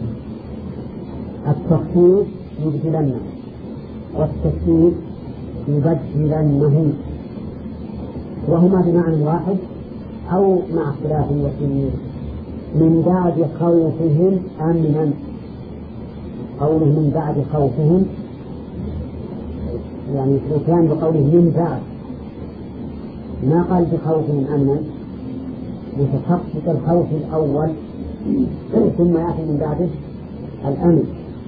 التخفيف يبدلن والتشديد يبدلنهم، وهما بمعنى واحد أو مع اختلاف يسير. من بعد خوفهم أمنا، قوله من بعد خوفهم يعني كان بقوله من بعد، ما قال بخوفهم أمنا لتخفف الخوف الأول ثم يأتي من بعده الأمن،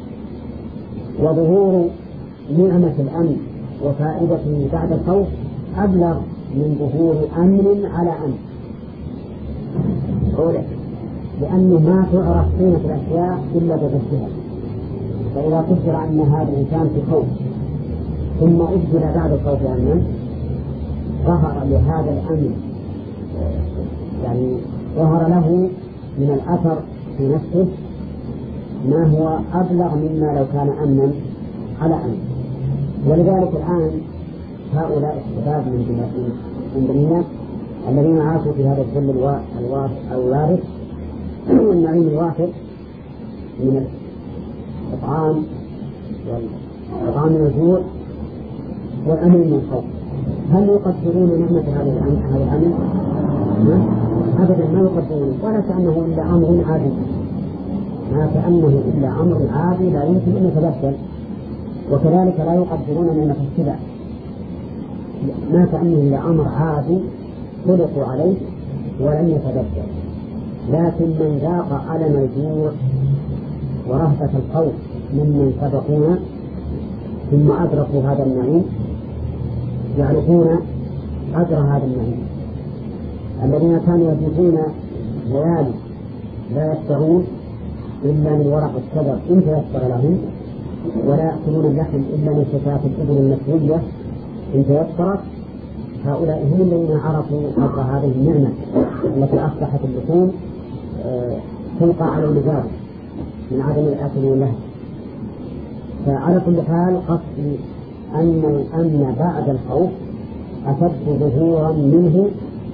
وظهور نعمة الأمن وفائدته بعد الخوف أبلغ من ظهور أمن على أمن. قوله لأنه ما تعرف قيمة الأشياء إلا بضدها. فإذا قدر أن هذا الإنسان في خوف ثم أبدل بعد الخوف أمنا ظهر لهذا الأمن يعني ظهر له من الأثر في نفسه ما هو أبلغ مما لو كان أمنا على أمن. ولذلك الآن هؤلاء الشباب من دنيا الذين عاشوا في هذا الظل الوارث والنعيم الوافر من الإطعام والإطعام من الجوع والأمن من الخوف، هل يقدرون نعمة هذا الأمن؟ أبدا ما يقدرون، ولا كأنه إلا أمر عادي، ما كأنه إلا أمر عادي لا يمكن أن يتبدل. وكذلك لا يقدرون نعمة الشبع، ما كأنه إلا أمر عادي خلقوا عليه ولن يتبدل. لكن من ذاق ألم الجوع ورهبة الخوف ممن سبقونا ثم أدركوا هذا النعيم يعرفون أجر هذا النعيم. الذين كانوا يجلسون ليالي لا يفترون إلا من ورق الشجر إن تيسر لهم، ولا يأكلون اللحم إلا من شتات الإبل المسوية إن تيسرت، هؤلاء هم الذين عرفوا أجر هذه النعمة التي أصبحت اللحوم تلقى على الجبال من عدم الأكل واللحم. فعلى كل حال قصدي أن الأمن بعد الخوف أشد ظهورا منه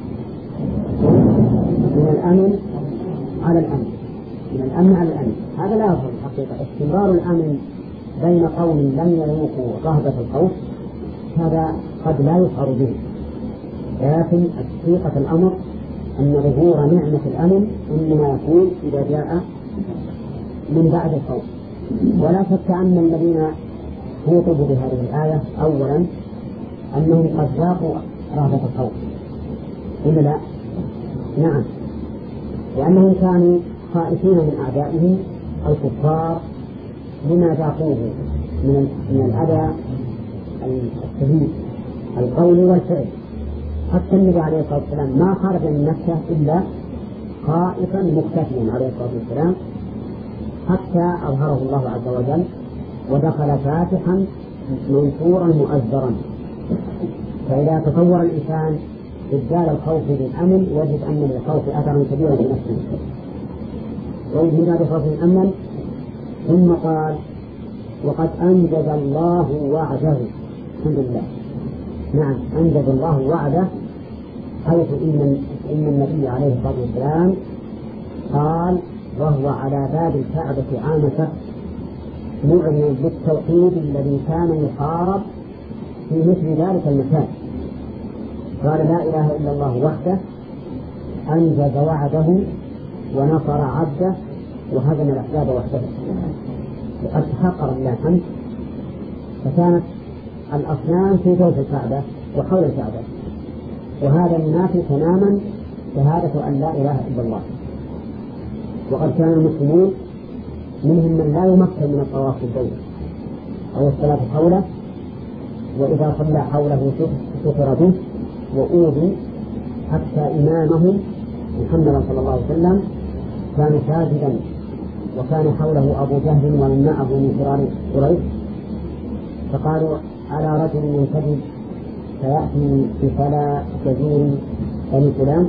من الأمن على الأمن من الأمن على الأمن. هذا لا يظهر الحقيقة. استمرار الأمن بين قوم لم يذوقوا رهبة الخوف هذا قد لا يشعر به، لكن حقيقة الأمر أن ظهور نعمة الأمن إنما يكون إذا جاء من بعد الخوف. ولا شك أن الذين يطلبوا بهذه الآية أولا أنهم قد ذاقوا رهبة الخوف، إلا لا؟ نعم، لأنهم كانوا خائفين من أعدائهم الكفار لما ذاقوه من من الأذى الشديد القول والفعل. حتى النبي عليه الصلاة والسلام ما خرج من مكة إلا خائفا مختفيا عليه الصلاة والسلام، حتى أظهره الله عز وجل ودخل فاتحا منصورا مؤزرا. فإذا تصور الإنسان إبدال الخوف بالأمن يجد أن للخوف أثرا كبيرا في نفسه، وإبدال الخوف بالأمن. ثم قال وقد أنجز الله وعده. الحمد لله، نعم أنجز الله وعده، حيث إن إن النبي عليه الصلاة والسلام قال وهو على باب الكعبة عام سبت معلن بالتوحيد الذي كان يحارب في مثل ذلك المكان، قال لا إله إلا الله وحده أنجز وعده ونصر عبده وهزم الأحزاب وحده. وقد تحقق لله الحمد، فكانت الأصنام في جوف الكعبة وحول الكعبة، وهذا ينافي تماما شهادة أن لا إله إلا الله. وقد كان المسلمون منهم من لا يمكن من الطواف في البيت أو الصلاة حوله، وإذا صلى حوله سفر به وأوذوا، حتى إمامهم محمد صلى الله عليه وسلم كان ساجدا وكان حوله أبو جهل ومن معه من فرار قريش، فقالوا على رجل ينتدب فيأتي بفلا جزير بني فلان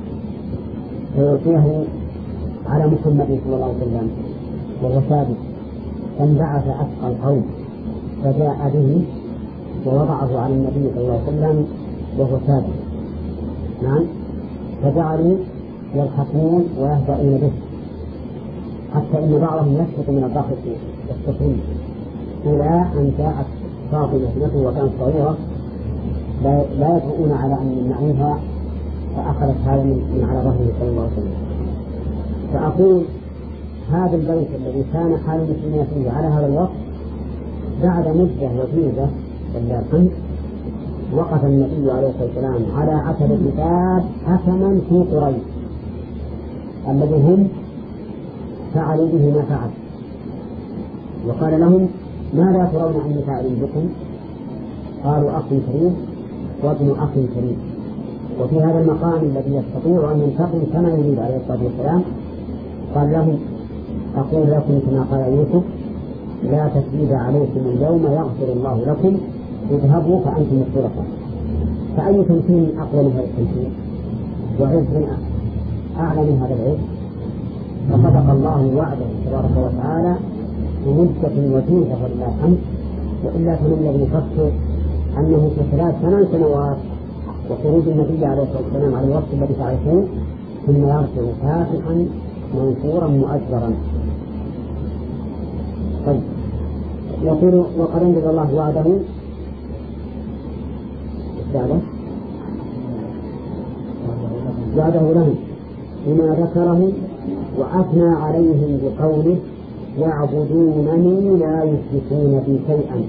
فيلقيه على محمد صلى الله عليه وسلم وهو ثابت، فانبعث أسقى القوم فجاء به ووضعه على النبي صلى الله عليه وسلم وهو ثابت. نعم، فجعلوا يضحكون ويهزؤون به، حتى إن بعضهم يسقط من الضحك والتسليم. إلى أن جاءت فاطمة ابنته وكانت صغيرة لا يجرؤون على أن يمنعوها، فأخذت هذا من على ظهره صلى الله عليه وسلم. فأقول هذا البيت الذي كان حال المسلمين فيه على هذا الوقت بعد مدة وجيزة لله الحمد وقف النبي عليه الصلاة والسلام على عتبة الباب حكما في قريش الذي هم فعلوا به ما فعل، وقال لهم ماذا ترون أني فاعل بكم؟ قالوا أخ كريم وابن أخ كريم، وفي هذا المقام الذي يستطيع أن ينتقل كما يريد عليه الصلاة والسلام قال لهم أقول لكم كما قال يوسف لا تثريب عليكم اليوم يغفر الله لكم اذهبوا فأنتم الشركاء. فأي تمثيل أقوى من هذا التمثيل وعز أعلى من هذا العز؟ فصدق الله وعده تبارك وتعالى بمدة وجيزة ولله الحمد. وإلا فمن الذي يفكر أنه في خلال ثمان سنوات وخروج النبي عليه الصلاة والسلام على الوقت الذي تعرفون ثم يرجع فاتحا منصورا مؤجرا. طيب يقول وقد انجز الله وعده وعده لهم بما ذكره وأثنى عليهم بقوله يعبدونني لا يشركون بي شيئا.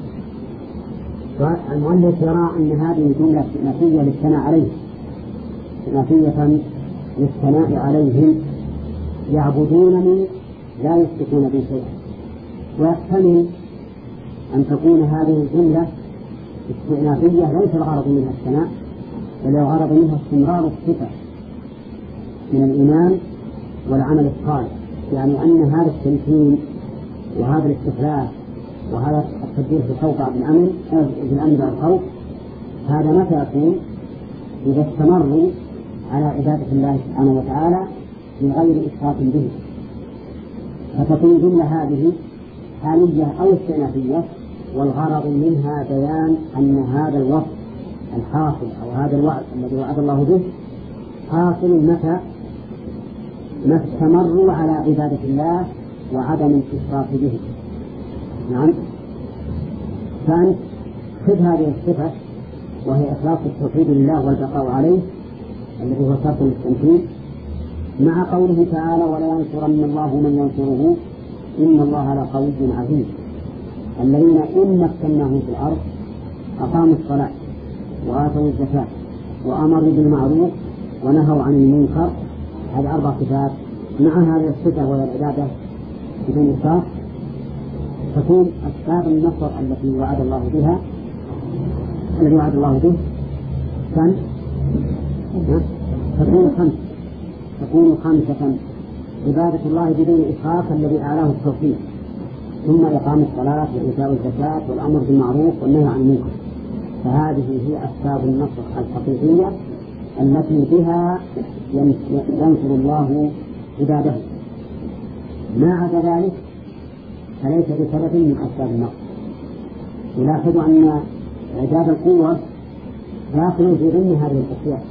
والمؤلف يرى أن هذه جملة نفية للثناء عليه نفية للثناء عليهم يعبدونني لا يشركون بي شيئا. ويحتمل أن تكون هذه الجملة استئنافية ليس الغرض منها الثناء بل الغرض منها استمرار الصفة من الإيمان والعمل الصالح. يعني أن هذا التمثيل وهذا الاستخلاف وهذا التبديل في الخوف بالأمن بالأمن والخوف هذا متى يكون؟ إذا استمروا على عبادة الله سبحانه وتعالى من غير إشراك به. فتكون الجملة هذه حالية أو استئنافية والغرض منها بيان أن هذا الوصف الحاصل أو هذا الوعد الذي وعد الله به حاصل متى ما استمروا على عبادة الله وعدم الإشراك به. نعم. ثاني خذ هذه الصفة وهي إخلاص التوحيد لله والبقاء عليه الذي هو شرط التمثيل مع قوله تعالى ولا ينصرن الله من ينصره إن الله لقوي عزيز. الذين إن مكناهم في الأرض أقاموا الصلاة وآتوا الزكاة وأمروا بالمعروف ونهوا عن المنكر. هذه أربع صفات مع هذه الصفة وهي العبادة بدون إشراك تكون أسباب النصر التي وعد الله بها الذي وعد الله به كم؟ تكون خمسة تكون خمسة عبادة الله بدون إشراك الذي أعلاه التوحيد ثم إقام الصلاة وإيتاء الزكاة والأمر بالمعروف والنهي عن المنكر. فهذه هي أسباب النصر الحقيقية التي بها ينصر الله عباده. ما عدا ذلك فليس بسبب من أسباب النصر. يلاحظ أن عباد القوة داخل في ضمن هذه الأشياء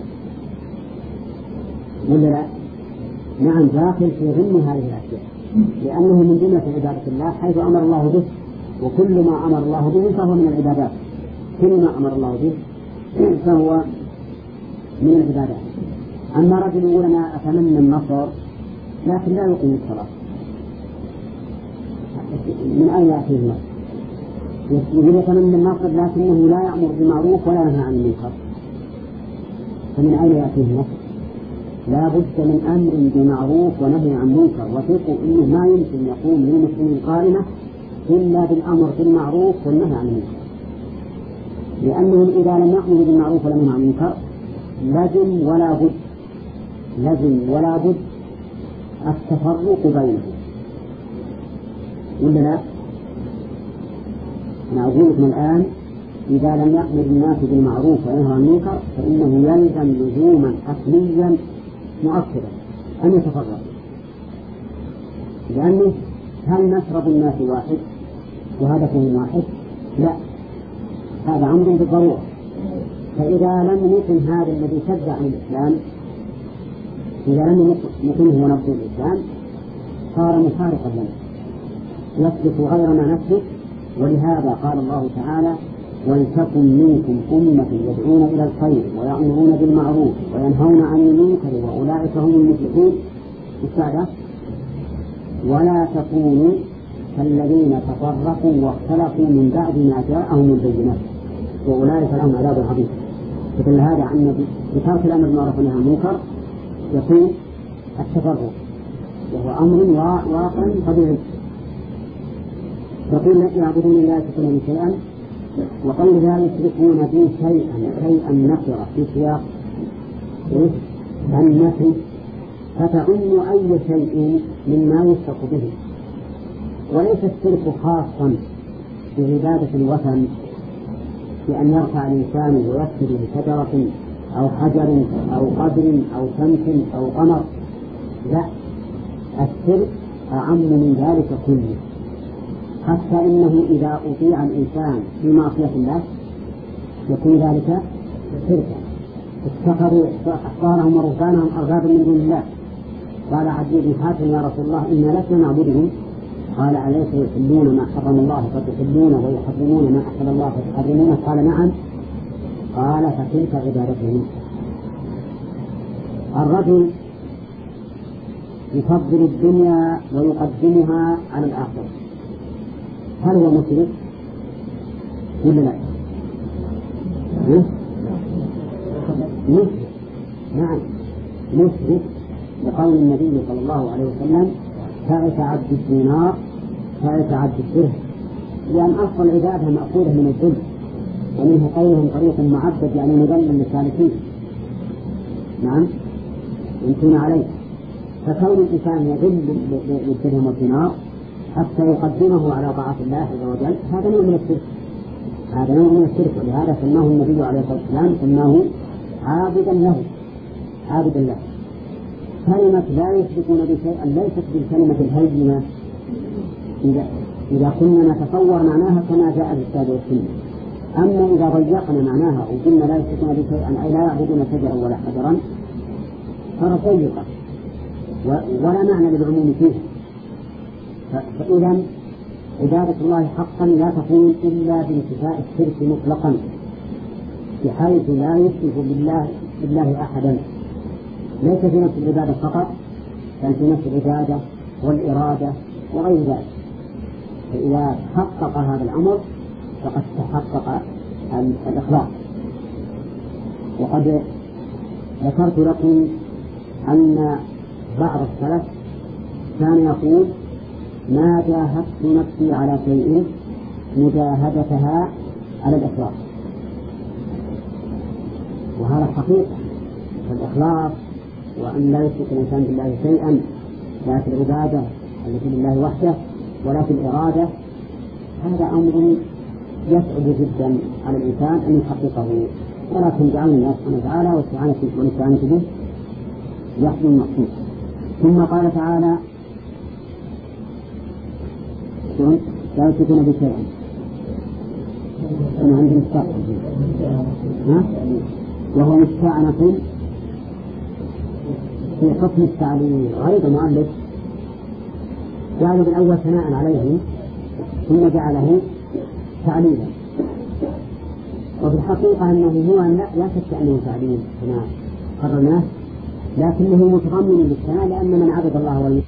ولا لا؟ نعم داخل في ضمن هذه الأشياء لأنه من جملة عبادة الله حيث أمر الله به وكل ما أمر الله به فهو من العبادات. كل ما أمر الله به فهو من العبادات. أما رجل يقول أنا أتمنى النصر لكن لا يقيم الصلاة من أين يأتيه النصر؟ يقول يتمنى النصر لكنه لا يأمر بالمعروف ولا ينهى عن المنكر فمن أين يأتيه النصر؟ لا بد من أمر بمعروف ونهي عن منكر. وثقوا إنه ما يمكن يقوم للمسلمين قائمة إلا بالأمر بالمعروف والنهي عن المنكر لأنهم إذا لم يأمروا بالمعروف ولا ينهوا عن المنكر لازم ولا بد لازم ولا بد التفرق بينهم ولا لا؟ أنا أقول لكم الآن إذا لم يأمر الناس بالمعروف وينهى عن المنكر فإنه يلزم لزوما أصليا مؤكدا أن يتفرق. لأنه هل نشرب الناس واحد وهدفهم واحد؟ لا، هذا أمر بالضرورة. فإذا لم يكن هذا الذي شجع عن الإسلام إذا لم يكن هو نفس الإسلام صار مفارقا لنا يسلك غير ما نسلك. ولهذا قال الله تعالى ولتكن منكم أمة يدعون إلى الخير ويأمرون بالمعروف وينهون عن المنكر وأولئك هم المفلحون. السادة ولا تكونوا كالذين تفرقوا واختلفوا من بعد ما جاءهم البينات وأولئك لهم عذاب عظيم. فدل هذا أن بترك الأمر بالمعروف والنهي عن المنكر يكون التفرق وهو أمر واقع طبيعي. يقول يعبدون لا يشركون به شيئا وقول لا يشركون به شيئا شيئا نكرة في سياق النفي فتعم أي شيء مما يشرك به، وليس الشرك خاصا بعبادة الوثن بأن يرفع الإنسان ويكتب بشجرة أو حجر أو قدر أو شمس أو قمر، لا، الشرك أعم من ذلك كله، حتى إنه إذا أطيع الإنسان في معصية الله يكون ذلك شركا. اتخذوا أحبارهم ورهبانهم أربابا من دون الله. قال عدي بن حاتم يا رسول الله إنا لسنا نعبدهم، قال أليس يحلون ما حرم الله فتحلون ويحرمون ما أحل الله فتحرمون؟ قال نعم. قال فتلك عبادتهم. الرجل يفضل الدنيا ويقدمها على الآخرة، هل هو مشرك ولا لا؟ مشرك، نعم مشرك، لقول النبي صلى الله عليه وسلم تعس عبد الدينار تعس عبد الدرهم، لأن أصل العبادة مأخوذة من الذل، ومنه قولهم طريق معبد يعني مذلل للسالكين، نعم يمكن عليه. فكون الإنسان يذل بالدرهم والدينار حتى يقدمه على طاعة الله عز وجل هذا نوع من الشرك، هذا نوع من الشرك، ولهذا سماه النبي عليه الصلاة والسلام سماه عابدا له، عابدا له. كلمة لا يشركون بشيئا ليست بالكلمة الهينة إذا, إذا كنا نتصور معناها كما جاء في الكتاب والسنة. أما إذا ضيقنا معناها وقلنا لا يشركون بشيئا أي لا يعبدون شجرا ولا حجرا فرضيقة ولا معنى للعموم فيه. فإذا عبادة الله حقا لا تكون إلا بانتفاء الشرك مطلقا، بحيث لا يشرك بالله, بالله أحدا، ليس في نفس العبادة فقط بل في نفس العبادة والإرادة وغير ذلك. فإذا حقق هذا الأمر فقد تحقق الإخلاص. وقد ذكرت لكم أن بعض السلف كان يقول ما جاهدت نفسي على شيء مجاهدتها على الإخلاص، وهذا حقيقة. فالإخلاص وأن لا يشرك الإنسان بالله شيئا لا في العبادة التي لله وحده ولا في الإرادة، هذا أمر يصعب جدا على الإنسان أن يحققه، ولكن دعونا الله سبحانه وتعالى والاستعانة به يحصل المقصود. ثم قال تعالى لا يشركون بشيئا، أنا عندي مستقبل وهو مستعنة في حكم التعليل غير مؤلف، جعل بالأول ثناء عليه ثم جعله تعليلا، وفي الحقيقة أنه هو لا شك أنه تعليل كما قررناه، لكنه متضمن للثناء لأن من عبد الله والمسلم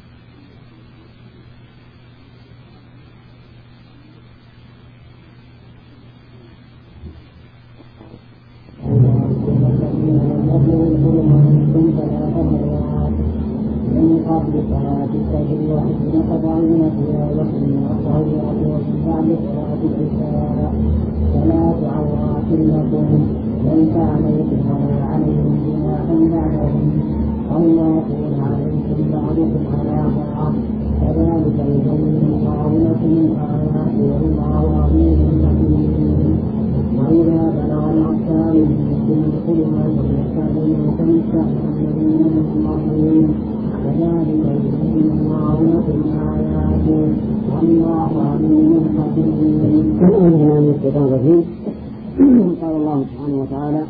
قبل صلاة الفجر وحسن تضعين فيها وحسن الطهيرة ومن بعد صلاة العشاء ثلاث عورات لكم ليس عليكم ولا عليهم جناح بعدهم أو يكون عليكم بعضكم على بعض كذلك يبين الله لكم الآيات والله عليم حكيم. وإذا بلغ الأطفال منكم الحلم فليستأذنوا فليستأذن الذين من قبلهم كذلك يبين الله لكم آياته والله عليم حكيم. أعوذ بالله من الشيطان الرجيم. قال الله سبحانه وتعالى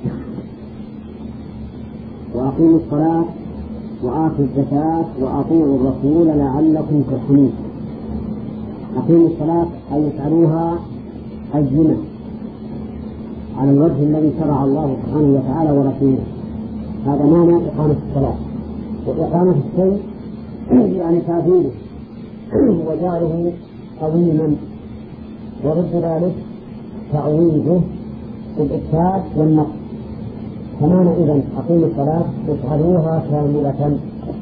وأقيموا الصلاة وآتوا الزكاة وأطيعوا الرسول لعلكم ترحمون. أقيموا الصلاة أي افعلوها قيمة على الوجه الذي شرع الله سبحانه وتعالى ورسوله، هذا معنى إقامة الصلاة. وإقامة الشيء يعني تعبيره وجعله قويما، وضد ذلك تعويضه بالإفساد والنقص. فمعنى إذن أقيموا الصلاة افعلوها كاملة،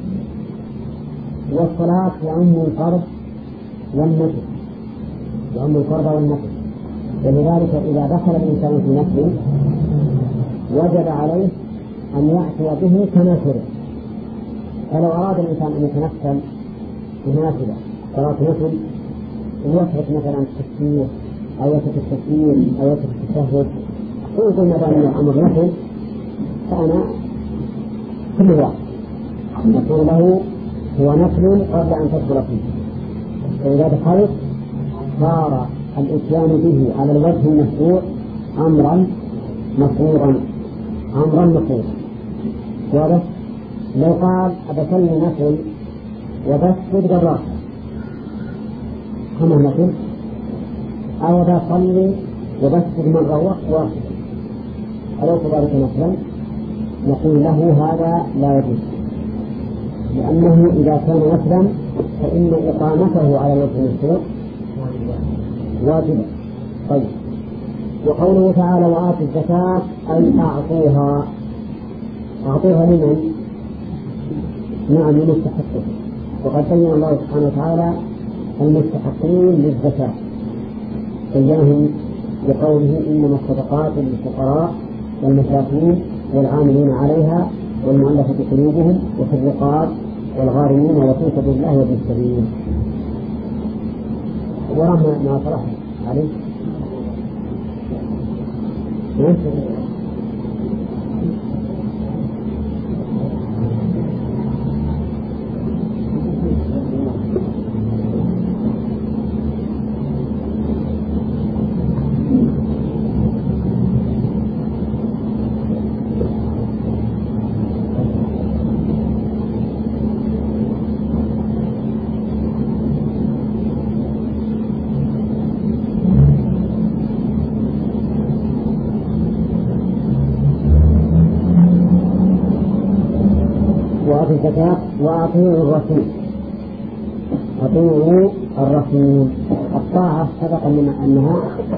والصلاة يعم الفرض والنفل، يعم الفرض والنفل، ولذلك إذا دخل الإنسان في نفسه وجب عليه أن يأتي به كما شرع. فلو أراد الإنسان أن يتنفل بنافلة صلاة نفل ويترك مثلا التكبير أو يترك التكبير أو يترك التشهد ويقول ما دام الأمر نفل فأنا كل واحد نقول له هو نفل قبل أن تدخل فيه. فإذا دخلت صار الإتيان به على الوجه المشروع أمرا مفروضا أمرا مفروضا. واضح؟ لو قال أبصلي نفل وبسجد بالراسة كما نفل أو بصلي وبسجد مرة واحدة أليس ذلك نفلا؟ نقول له هذا لا يجوز، لأنه إذا كان نفلا فإن إقامته على الوجه المشروع واجبة. طيب، وقوله تعالى وآتوا الزكاة أي أعطوها. أعطوها لمن؟ نعم للمستحقين، وقد بين الله سبحانه وتعالى المستحقين للزكاة بينهم بقوله إنما الصدقات للفقراء والمساكين والعاملين عليها والمؤلفة قلوبهم وفي الرقاب والغارمين وفي سبيل الله وفي السبيل. ورحمة ما طرح عليه الزكاة وأطيعوا الرسول. أطيعوا الرسول. الطاعة سبق من أنها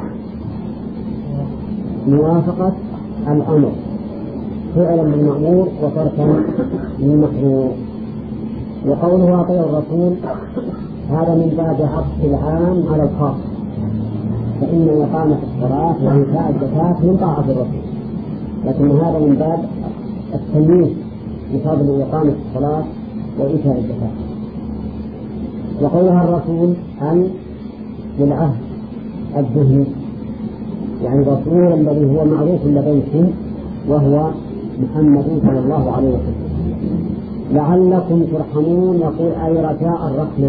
موافقة الأمر فعلا بالمأمور وتركا للمحظور. وقوله أطيعوا الرسول هذا من باب عطف العام على الخاص، فإن إقامة الصلاة وإيتاء الزكاة من طاعة الرسول، لكن هذا من باب التمييز بفضل إقامة الصلاة وإيتاء الزكاة. وقولها الرسول أن للعهد الذهني، يعني رسول الذي هو معروف لديكم وهو محمد صلى الله عليه وسلم. لعلكم ترحمون يقول أي رجاء الرحمة،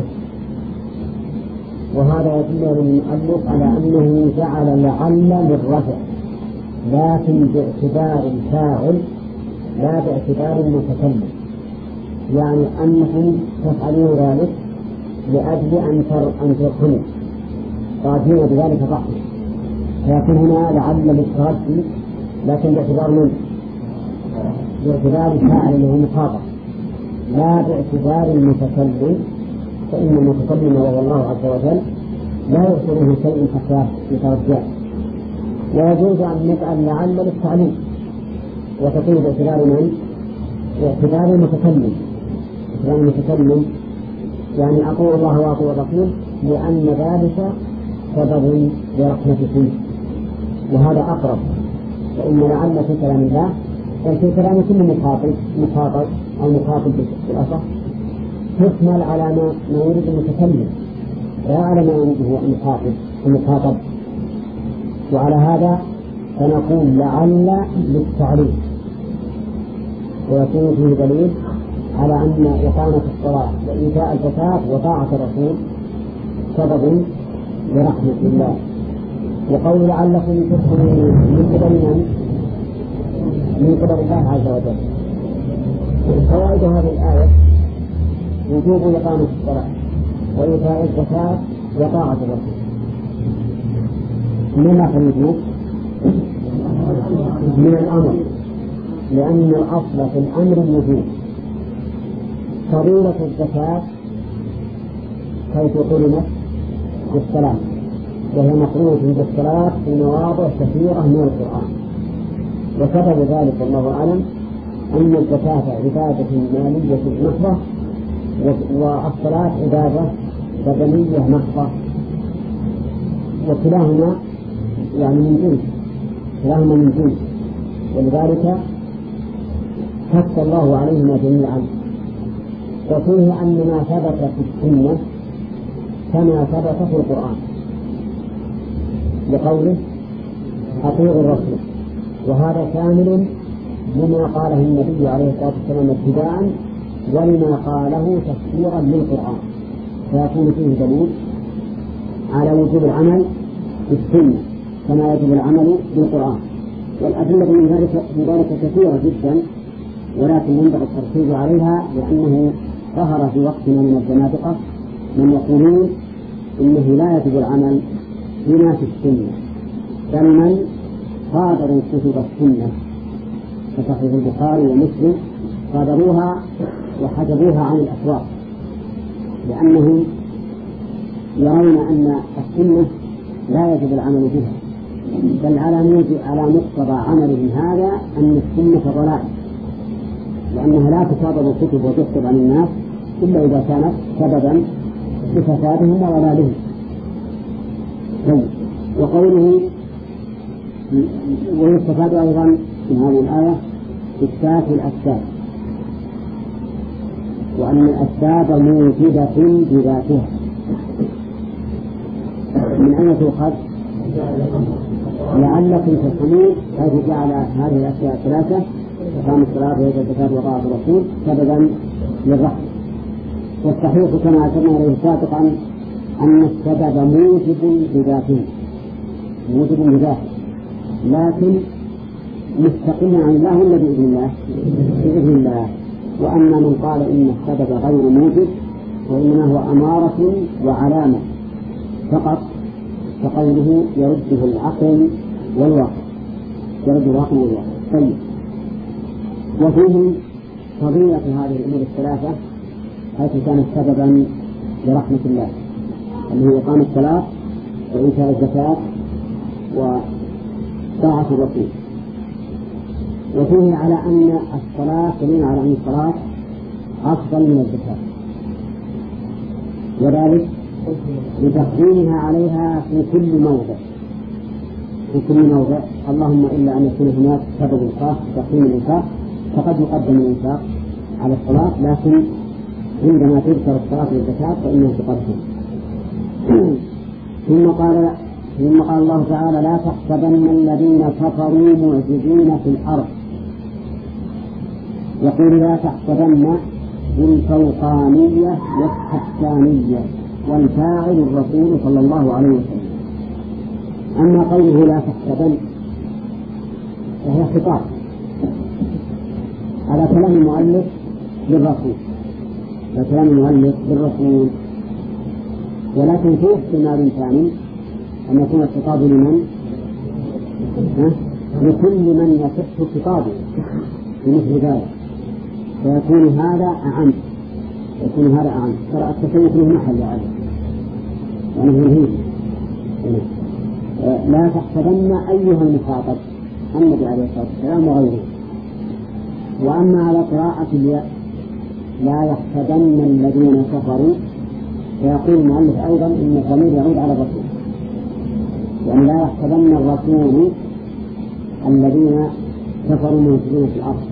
وهذا يدل للمؤلف على أنه جعل لعل للرجع لكن باعتبار الفاعل لا باعتبار المتكلم، يعني أنهم تفعلون ذلك لأجل أن ترحموا راجين بذلك الرحمة، لكن هنا لعل للترجي لكن باعتبار من؟ باعتبار الفاعل اللي هو مخاطب لا باعتبار المتكلم، فإن المتكلم وهو الله عز وجل لا يحصله شيء حتى يترجع. ويجوز أن نجعل لعل للتعليم وتكون باعتبار من؟ باعتبار المتكلم. باعتبار المتكلم يعني أطيعوا الله وأطيعوا الرسول لأن ذلك سبب لرحمتكم، وهذا أقرب. فإن لعل في كلام الله في كلام كل مخاطب مخاطب أو مخاطب بالأصح تحمل على ما يريد المتكلم لا على ما يريده المخاطب المخاطب. وعلى هذا فنقول لعل للتعليم، ويكون فيه دليل على أن إقامة الصلاة وإيتاء الزكاة وطاعة الرسول سبب لرحمة الله. وقول لعلكم ترحمون من قبل من؟ من قبل الله عز وجل. فوائد هذه الآية وجوب إقامة الصلاة وإيتاء الزكاة وطاعة الرسول. من الوجوب؟ من الأمر، لأن الأصل في الأمر الوجوب. فضيلة الزكاة حيث قرنت بالصلاة، وهي مقرونة بالصلاة في مواضع كثيرة من القرآن. وسبب ذلك والله أعلم أن الزكاة عبادة مالية محضة والصلاة عبادة بدنية محضة، وكلاهما يعني من جنس كلاهما من جنس ولذلك حث الله عليهما جميعا، وفيه أن ما ثبت في السنة كما ثبت في القرآن لقوله أطيعوا الرسول، وهذا كامل لما قاله النبي عليه الصلاة والسلام اتباعا ولما قاله تفسيرا للقرآن، فيكون فيه دليل على وجوب العمل بالسنة كما يجب العمل بالقرآن. والأدلة من ذلك من ذلك كثيرة جدا، ولكن ينبغي التركيز عليها لأنه ظهر في وقتنا من الزنادقة من يقولون إنه لا يجب العمل بما في السنة، بل من صادروا كتب السنة كصحيح البخاري ومسلم صادروها وحجبوها عن الأسواق، لأنهم يرون أن السنة لا يجب العمل بها، بل على على مقتضى عملهم هذا أن السنة ضلال، لأنها لا تصادر الكتب وتكتب عن الناس إلا إذا كانت سببا لفسادهم وضلالهم. وقوله ويستفاد أيضا من هذه الآية إثبات الأسباب، وأن الأسباب موجودة بذاتها. من أين تؤخذ؟ لعلكم تفهمون، حيث جعل هذه الأشياء الثلاثة إقام الصلاة وإيتاء الزكاة وطاعة الرسول سببا للرحمة. والصحيح كما أشرنا إليه سابقا أن السبب موجب بذاته موجب بذاته، لكن مستقل عن الله ولا بإذن الله؟ بإذن الله. وأما من قال إن السبب غير موجب وإنما هو أمارة وعلامة فقط، فقوله يرده العقل والواقع، يرده العقل والواقع. طيب، وفيه فضيلة هذه الأمور الثلاثة حيث كانت سببا لرحمة الله، اللي هو إقام الصلاة وإيتاء الزكاة وطاعة الرسول. وفيه على أن الصلاة دليل على أن الصلاة أفضل من الزكاة، وذلك لتقديمها عليها في كل موضع في كل موضع اللهم إلا أن يكون هناك سبب خاص تقديم الإنفاق، فقد يقدم الإنفاق على الصلاة، لكن عندما تذكر الصلاة والزكاة فإنها تقدم. ثم قال ثم قال الله تعالى لا تحسبن الذين كفروا معجزين في الأرض. يقول لا تحسبن بالفوقانية والتحتانية، والفاعل الرسول صلى الله عليه وسلم. أما قوله لا تحسبن وهي خطاب على كلام المؤلف للرسول، على كلام المؤلف للرسول، ولكن في احتمال ثاني أن يكون الخطاب لمن؟ لكل من يصح خطابه بمثل ذلك، فيكون هذا أعم يكون هذا أعم ترى التشيك له محل يعني ونهيه. لا تحسبن أيها المخاطب النبي عليه الصلاة والسلام وغيره. وأما على قراءة الياء لا يحسبن الذين كفروا، فيقول المؤلف أيضا إن الضمير يعود على الرسول، يعني لا يحسبن الرسول الذين كفروا موجودين في الأرض.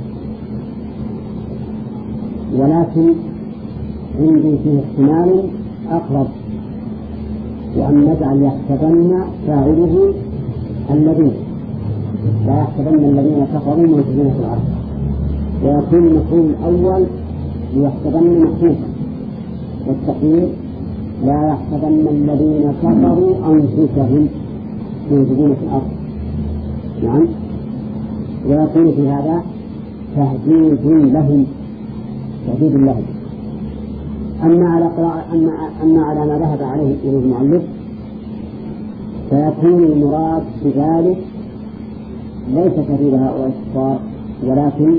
ولكن عندي فيه احتمال أقرب، وأن نجعل يحسبن فاعله الذين لا يحسبن الذين كفروا موجودين في الأرض، ويكون المفعول الأول ليحسبن محسوسا، والتقدير لا يحسبن الذين كفروا أنفسهم موجودين في الأرض. نعم. ويكون في هذا تهديد لهم تهديد لهم. أما على قراءة أما أما على ما ذهب عليه المؤلف فيكون المراد بذلك ليس كثير هؤلاء الكفار، ولكن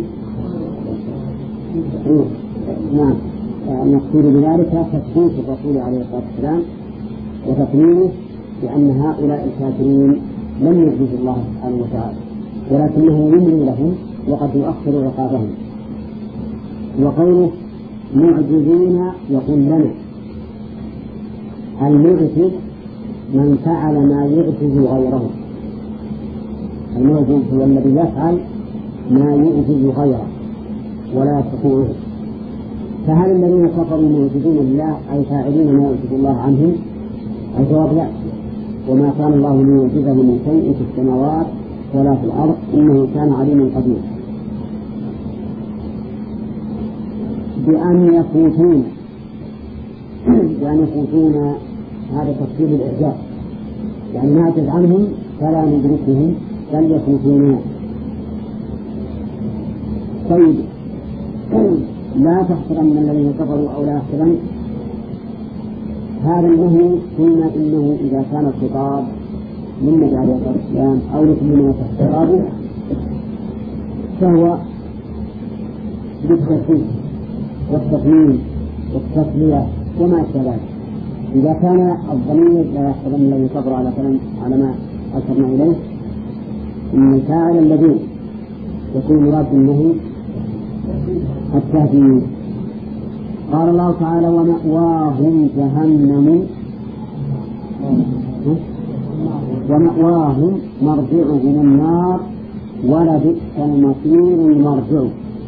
نعم المقصود بذلك تثبيت الرسول عليه الصلاة والسلام وتقريره بأن هؤلاء الكافرين لم يعجز الله سبحانه وتعالى، ولكنه يملي لهم وقد يؤخر عقابهم. وقوله معجزين يقول لنا المعجز من فعل ما يعجز غيره، المعجز هو الذي يفعل ما يعجز غيره، ولا يستطيعون. فهل الذين كفروا موجودون لله أي فاعلين ما يوجد الله عنهم؟ الجواب لا، وما كان الله ليعجزه من شيء في السماوات ولا في الأرض إنه كان عليما قديرا. بأن يفوتون بأن يفوتون هذا تفسير الإعجاز، يعني نعجز عنهم فلا ندركهم بل يفوتون. طيب لا تحسرن الذين كفروا أو لا يحسرن، هذا النهي قلنا إنه إذا كان الخطاب من مجال الإسلام أو لكل من خطابه فهو بالتسليم والتقييم والتسلية وما أشبه ذلك. إذا كان الضمير لا يحسبن الذي كفر على كلام على ما أشرنا إليه إن الفاعل الذي يكون مراد النهي التهديد. قال الله تعالى ومأواهم جهنم ومأواهم مرجعهم النار ولبئس المصير المرجع.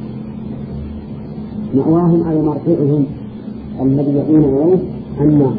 مأواهم أي مرجعهم الذي يؤون إليه النار،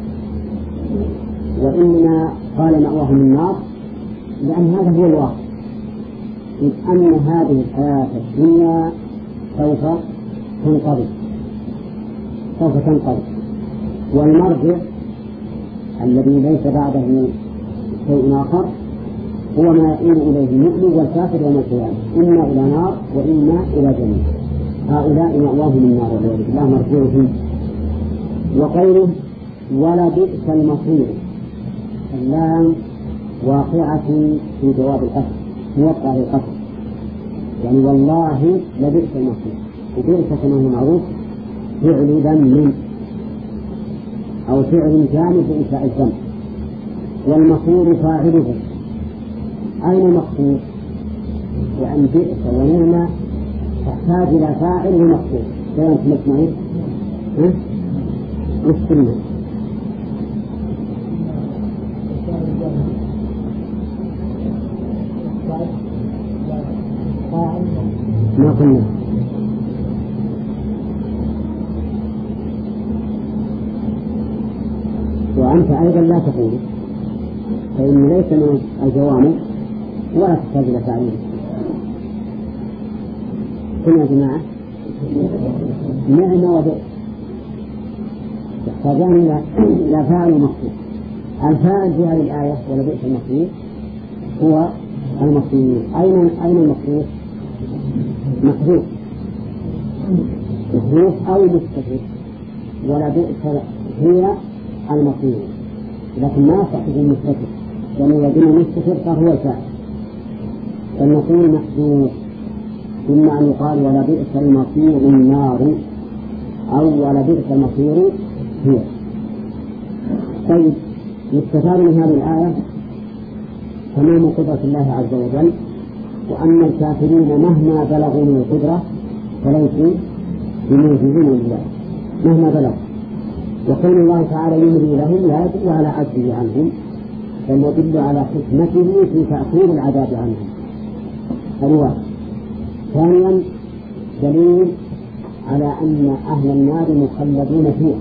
وإنما قال مأواهم النار لأن هذا هو الواقع، إذ أن هذه الحياة الدنيا سوف تنقضي سوف تنقضي والمرجع الذي ليس بعده شيء آخر هو ما يؤول إليه المؤمن والكافر يوم القيامة، إما إلى نار وإما إلى جنة. هؤلاء مأواهم النار والعياذ بالله مرجعهم. وقوله ولبئس المصير، اللام واقعة في جواب الأصل موقع القصر، يعني والله لبئس المصير، وبئس كما هو معروف فعل ذم أو فعل جامد لإنشاء الذنب، والمصير فاعله. أين المقصود؟ وأن بئس ونعمة تحتاج إلى فاعل ومقصود. لا يمكن معي ها؟ السنة ما قلنا وأنت أيضا لا تقول، فإن ليس من الجوامع ولا تحتاج إلى تعليم. كنا يا جماعة نعمة وبئس يحتاجان إلى فاعل ومقصود. الفاعل في هذه الآية ولبئس المصير هو المصير. أين أين المصير؟ محذوف محذوف أو مستتر، ولبئس هي المصير، لكن ما صحيح المستتر، لأنه يعني يجب المستتر فهو الفاعل، فالمصير محذوف. إما أن يقال ولبئس المصير النار أو ولبئس المصير هي. طيب يستفاد من هذه الآية تمام قدرة الله عز وجل، وأن الكافرين مهما بلغوا من القدرة فليسوا بمعجزين لله مهما بلغوا. وقول الله تعالى يملي لهم لا يدل على عجزه عنهم، بل يدل على حكمته في تأخير العذاب عنهم. هذا ثانيا دليل على أن أهل النار مخلدون فيها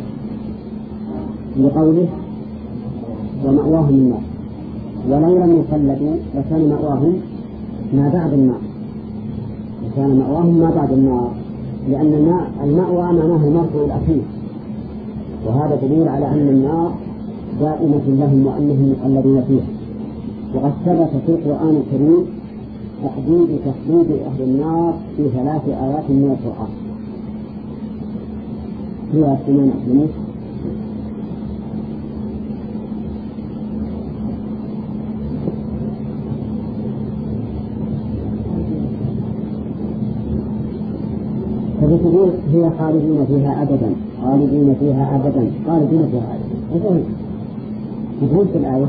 لقوله ومأواهم النار، ولو لم يخلدوا لكان مأواهم ما بعد النار، لكان مأواهم ما بعد النار، لأن المأوى معناه المرجع الأخير، وهذا دليل على أن النار دائمة لهم وأنهم مخلدون فيها. وقد ثبت في القرآن الكريم تحديد تخليد أهل النار في ثلاث آيات من القرآن. هي سنن أحلميس فتقول هي خالدين فيها أبدا خالدين فيها أبدا خالدين فيها أبدا. مفهوم في الآية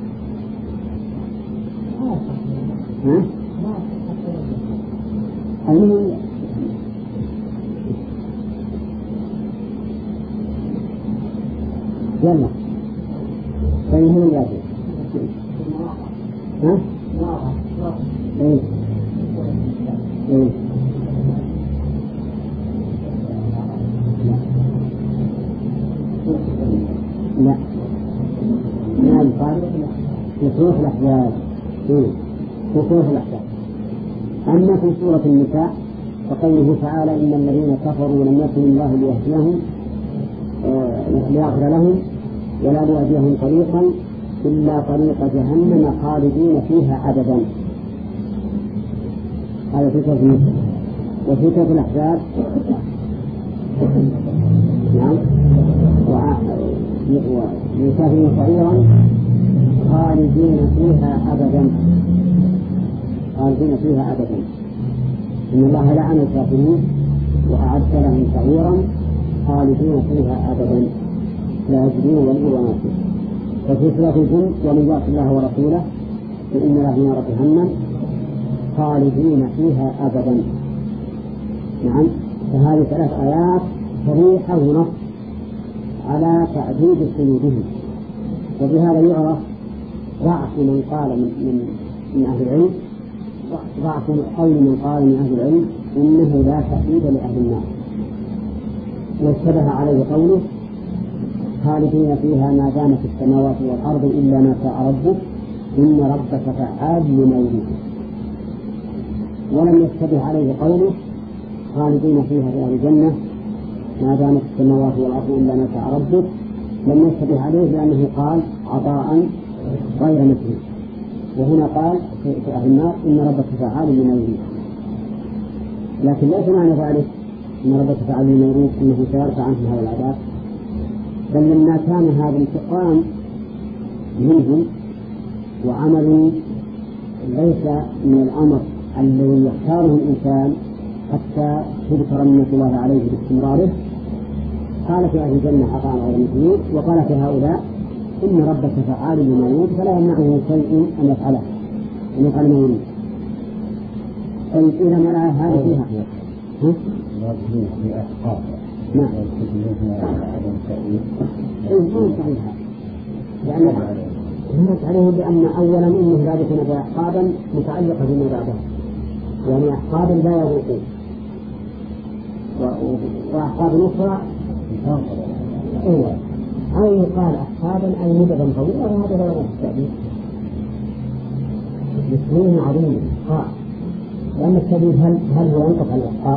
ها؟ المهم يلا فإنهم اليابين ها؟ ايه ايه الأحزاب في سورة الأحزاب. أما في سورة النساء فقوله تعالى إن الذين كفروا لم يكن الله ليهديهم ليغفر لهم ولا ليهديهم طريقا إلا طريق جهنم خالدين فيها أبدا. هذا في سورة النساء. وفي سورة الأحزاب نعم ويكافئون صغيرا خالدين فيها أبدا خالدين فيها أبدا. إن الله لعن الكافرين وأعد لهم صغيرا خالدين فيها أبدا لا يجدون ولي ولا نصير. وفي سورة الجن ومن يعص الله ورسوله فإن له نار جهنم خالدين فيها أبدا. نعم. فهذه ثلاث آيات صريحة ونص على تعديد سيودهم. وبهذا يعرف ضعف من قال من, من, من أهل العلم ضعف قول من قال من أهل العلم إنه لا تأييد لأهل النار. واشتبه عليه قوله خالدين فيها ما دامت السماوات والأرض إلا ما شاء ربك إن ربك فعال لما يريد. ولم يشتبه عليه قوله خالدين فيها في أهل الجنة ما دامت السماوات والأرض إلا ما شاء ربك. لم يشتبه عليه لأنه قال عطاء غير مثله. وهنا قال في أهل النار إن ربك فعال لما يريد. لكن ليس معنى ذلك إن ربك فعال لما يريد أنه سيرفع عنهم هذا العذاب، بل لما كان هذا انتقام منهم وعمل ليس من الأمر الذي يختاره الإنسان حتى تذكر منة الله عليه باستمراره، قال في أهل الجنة عطاء غير مثله، وقال في هؤلاء إن ربك فعال لما يريد فلا يمنعه شيء أن يفعله أن يفعل ما يريد. طيب إذا ما رأى هذا فيها في أحقاب نعم إنسان صحيحة لأن هناك عليه بأن أولا إنه لا يكون بأحقابا متعلقة بما بعدها، يعني أحقابا لا يذوقون وأحقاب أخرى أيوة أو يقال أحقابا أي مددا طويلة وهذا لا يغير التأبيد بسنين عظيمة أحقاب. لأن التأبيد هل, هل هو ينطق على الأحقاب؟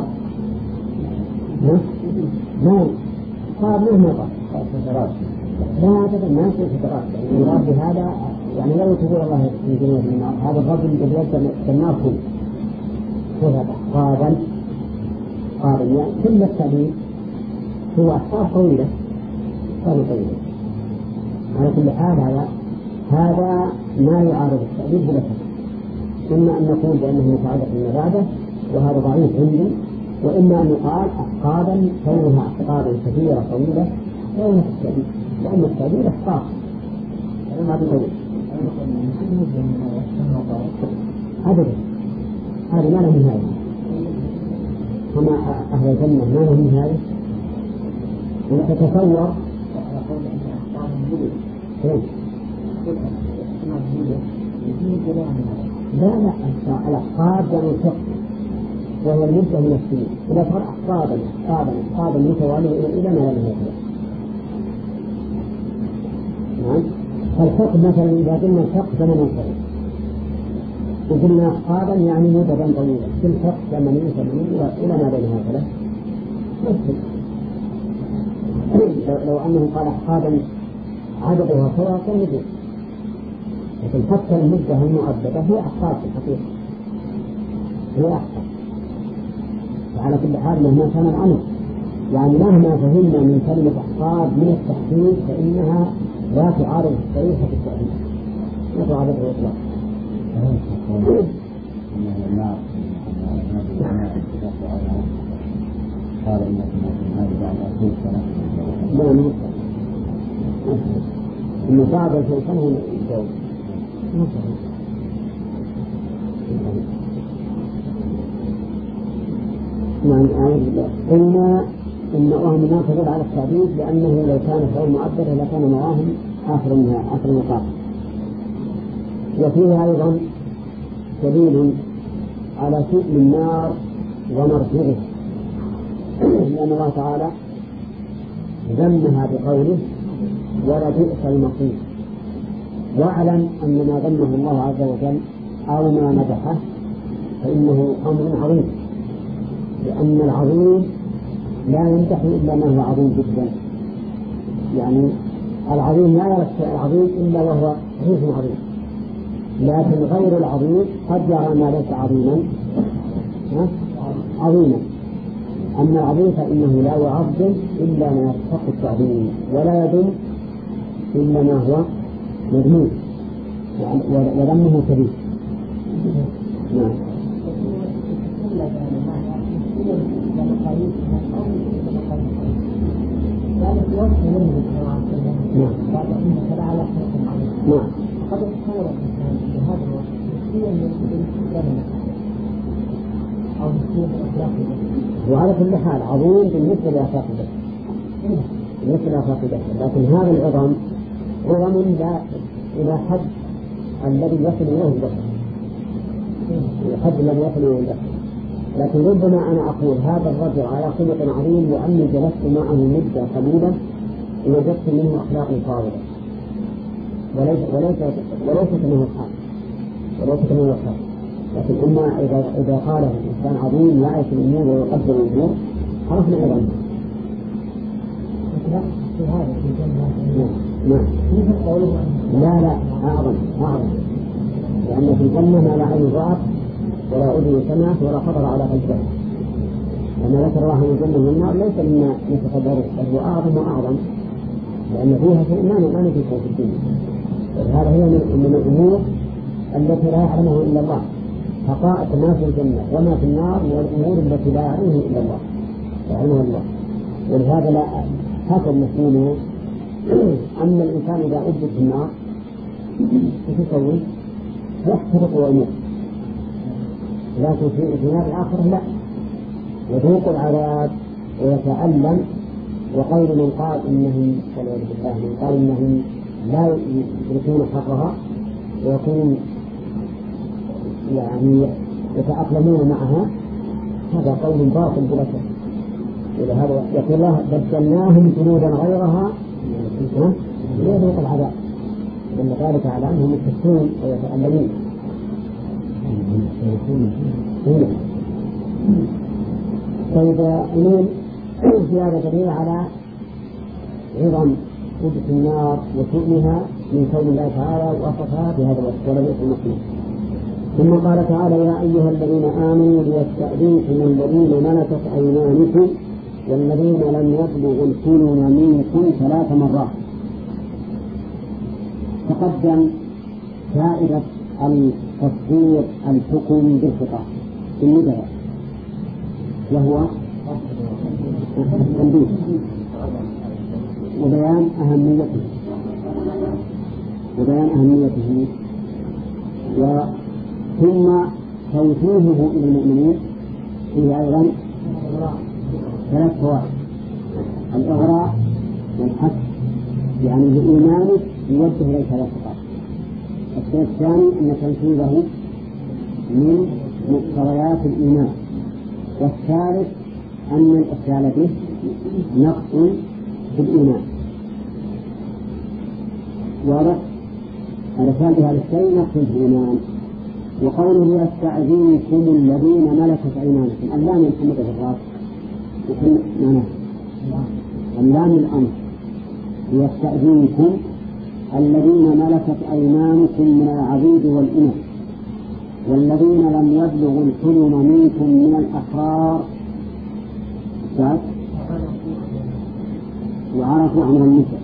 ما أحقاب مهما طال لا هذا ما يصير فترات. يعني المراد بهذا يعني لا يتبع الله في جنوب النار. هذا الرجل الذي يبدأ النار كله هذا أحقابا أحقابا يعني كل التأبيد هو أحقاب طويلة طويلة. على كل حال هذا هذا ما يعارض التأبيد بلا شك. إما أن نقول بأنه متعلق بما بعده وهذا ضعيف عندي، وإما أن يقال أحقابا كونها أحقابا كثيرة طويلة لا يمكن التأبيد، لأن التأبيد أحقاب ما بطويل أبدا. هذه ما له نهاية، هما أهل الجنة ما له نهاية. وتتصور لا لا الأحقاب يعني الفقه وهو المدة من السنين، إذا صار أحقابا أحقابا أحقابا متوالية إلى ما لا نهاية. نعم. فالفقه مثلا إذا قلنا الفقه زمن طويل وقلنا أحقابا يعني مدة طويلة، كل فقه زمنين زمنين إلى ما لا نهاية له. لو أنه قال أحقابا عددها سواء كان يجب، لكن حتى المدة المؤبدة هي أحقاب في الحقيقة هي أحقاب. وعلى كل حال مهما كان الأمر يعني مهما فهمنا من كلمة أحقاب من التحقيق فإنها لا تعارض الصريحة في التأويل، لا تعارض الإطلاق. قال إنكم هذه بعد أربعين سنة لا نوصل إن بعد شيء سنة يتجاوز نعم. أعوذ بالله. قلنا إن أهم الناس تدل على التعبيد لأنه لو كان فعل مؤبد لكان مواهم آخر منها آخر المقام. وفيها أيضا دليل على سؤل النار ومرجعه، لأن الله تعالى ذمها بقوله ولبئس المصير. واعلم أن ما ذمه الله عز وجل أو ما مدحه فإنه أمر عظيم، لأن العظيم لا يمدح إلا ما هو عظيم جدا. يعني العظيم لا يرى العظيم إلا وهو صحيح عظيم، لكن غير العظيم قد يرى ما ليس عظيما عظيما. أما العظيم فإنه لا يعظم إلا ما يستحق التعظيم، ولا يذم إلا ما هو مذموم وذمه كبير. نعم. نعم. وعلى كل حال عظيم بالنسبة لأخلاق البشر، بالنسبة لأخلاق البشر، لكن هذا العظم عظم لا إلى حد الذي يصل إليه البشر، الحد الذي يصل إليه البشر. لكن ربما أنا أقول هذا الرجل على خلق عظيم لأني جلست معه مدة قليلة ووجدت منه أخلاق فاضلة، وليس وليس وليست منه الحال وليست منه الحال. لكن إما إذا إذا قاله الإنسان عظيم يعرف الأمور ويقدر الأمور عرفنا عظمه. نعم. لا لا أعظم أعظم، لأن في الجنة ما لا عين رأت ولا أذن سمعت ولا خطر على قلب بشر. لما ذكر الله من الجنة والنار ليس مما يتصدره، بل هو أعظم وأعظم، لأن فيها شيء ما نفسه في الدنيا. هذا هي من الأمور التي لا يعلمه إلا الله، حقائق ما في الجنة وما في النار والأمور التي لا يعلمه إلا الله يعلمها الله. ولهذا لا هذا المسلمين أن الإنسان إذا أجد في النار يسوي يحترق ويموت، لكن في نار الآخرة لا، يذوق العذاب ويتألم. وقول من قال إنهم والعياذ بالله من قال إنهم لا يدركون حقها ويكون يعني يتأقلمون معها، هذا قول باطل بلا شك. ولهذا يقول الله بدلناهم جنودا غيرها ليذوقوا العذاب، لأن ذلك على أنهم يكفرون ويتألمون. طيب اليوم في هذا دليل على عظم وجود النار وشؤمها من قول الله تعالى وصفها بهذا الوصف ولا بئس المصير. ثم قال تعالى يا أيها الذين آمنوا ليستأذنكم الذين ملكت أيمانكم والذين لم يبلغوا الحلم منكم ثلاث مرات. تقدم فائدة التصدير الحكم بالخطاب بالندى، وهو التنبيه وبيان أهميته وبيان أهميته ثم توجيهه إلى المؤمنين فيه أيضا ثلاث فوائد: الإغراء والحث، يعني بإيمانك يوجه إليك ثلاث خطاب. الشيء الثاني أن تنفيذه من مقتضيات الإيمان. والثالث أن الإخلال به نقص في الإيمان. واضح؟ الإخلال بهذا الشيء نقص في الإيمان. وقوله يستأذنكم الذين ملكت أيمانكم، اللام محمد في الراس وكل معناه اللام الأمر. يستأذنكم الذين ملكت أيمانكم من العبيد والإماء والذين لم يبلغوا الحلم منكم من الأحرار وعرفوا عن النساء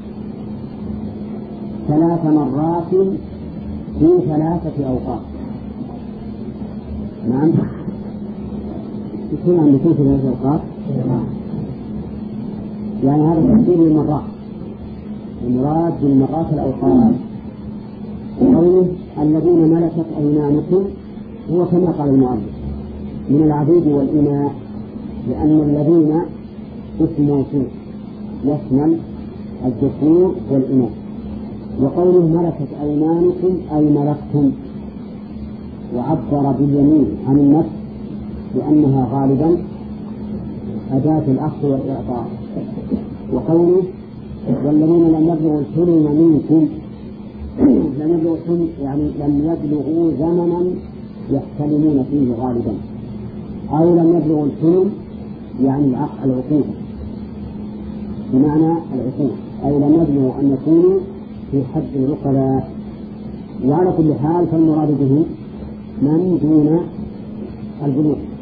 ثلاث مرات في ثلاثة أوقات. نعم، يكون عند كل ثلاثة أوقات، يعني هذا تفسير المرات. المراد بالمرات الأوقات قوله الذين ملكت أيمانكم هو كما قال المؤلف من العبيد والإماء، لأن الذين اسم موصول يشمل الذكور والإناث. وقوله ملكت أيمانكم أي ملكتم، وعبر باليمين عن النفس لأنها غالبا أداة الأخذ والإعطاء. وقوله والذين لم يبلغوا الحلم منكم لم يبلغوا الحلم يعني لم يبلغوا زمنا يحتلمون فيه غالبا، أو لم يبلغوا الحلم يعني العقوبة بمعنى العقوبة، أي لم يبلغوا أن يكونوا في حد العقلاء. وعلى كل حال فالمراد به من دون البلوغ.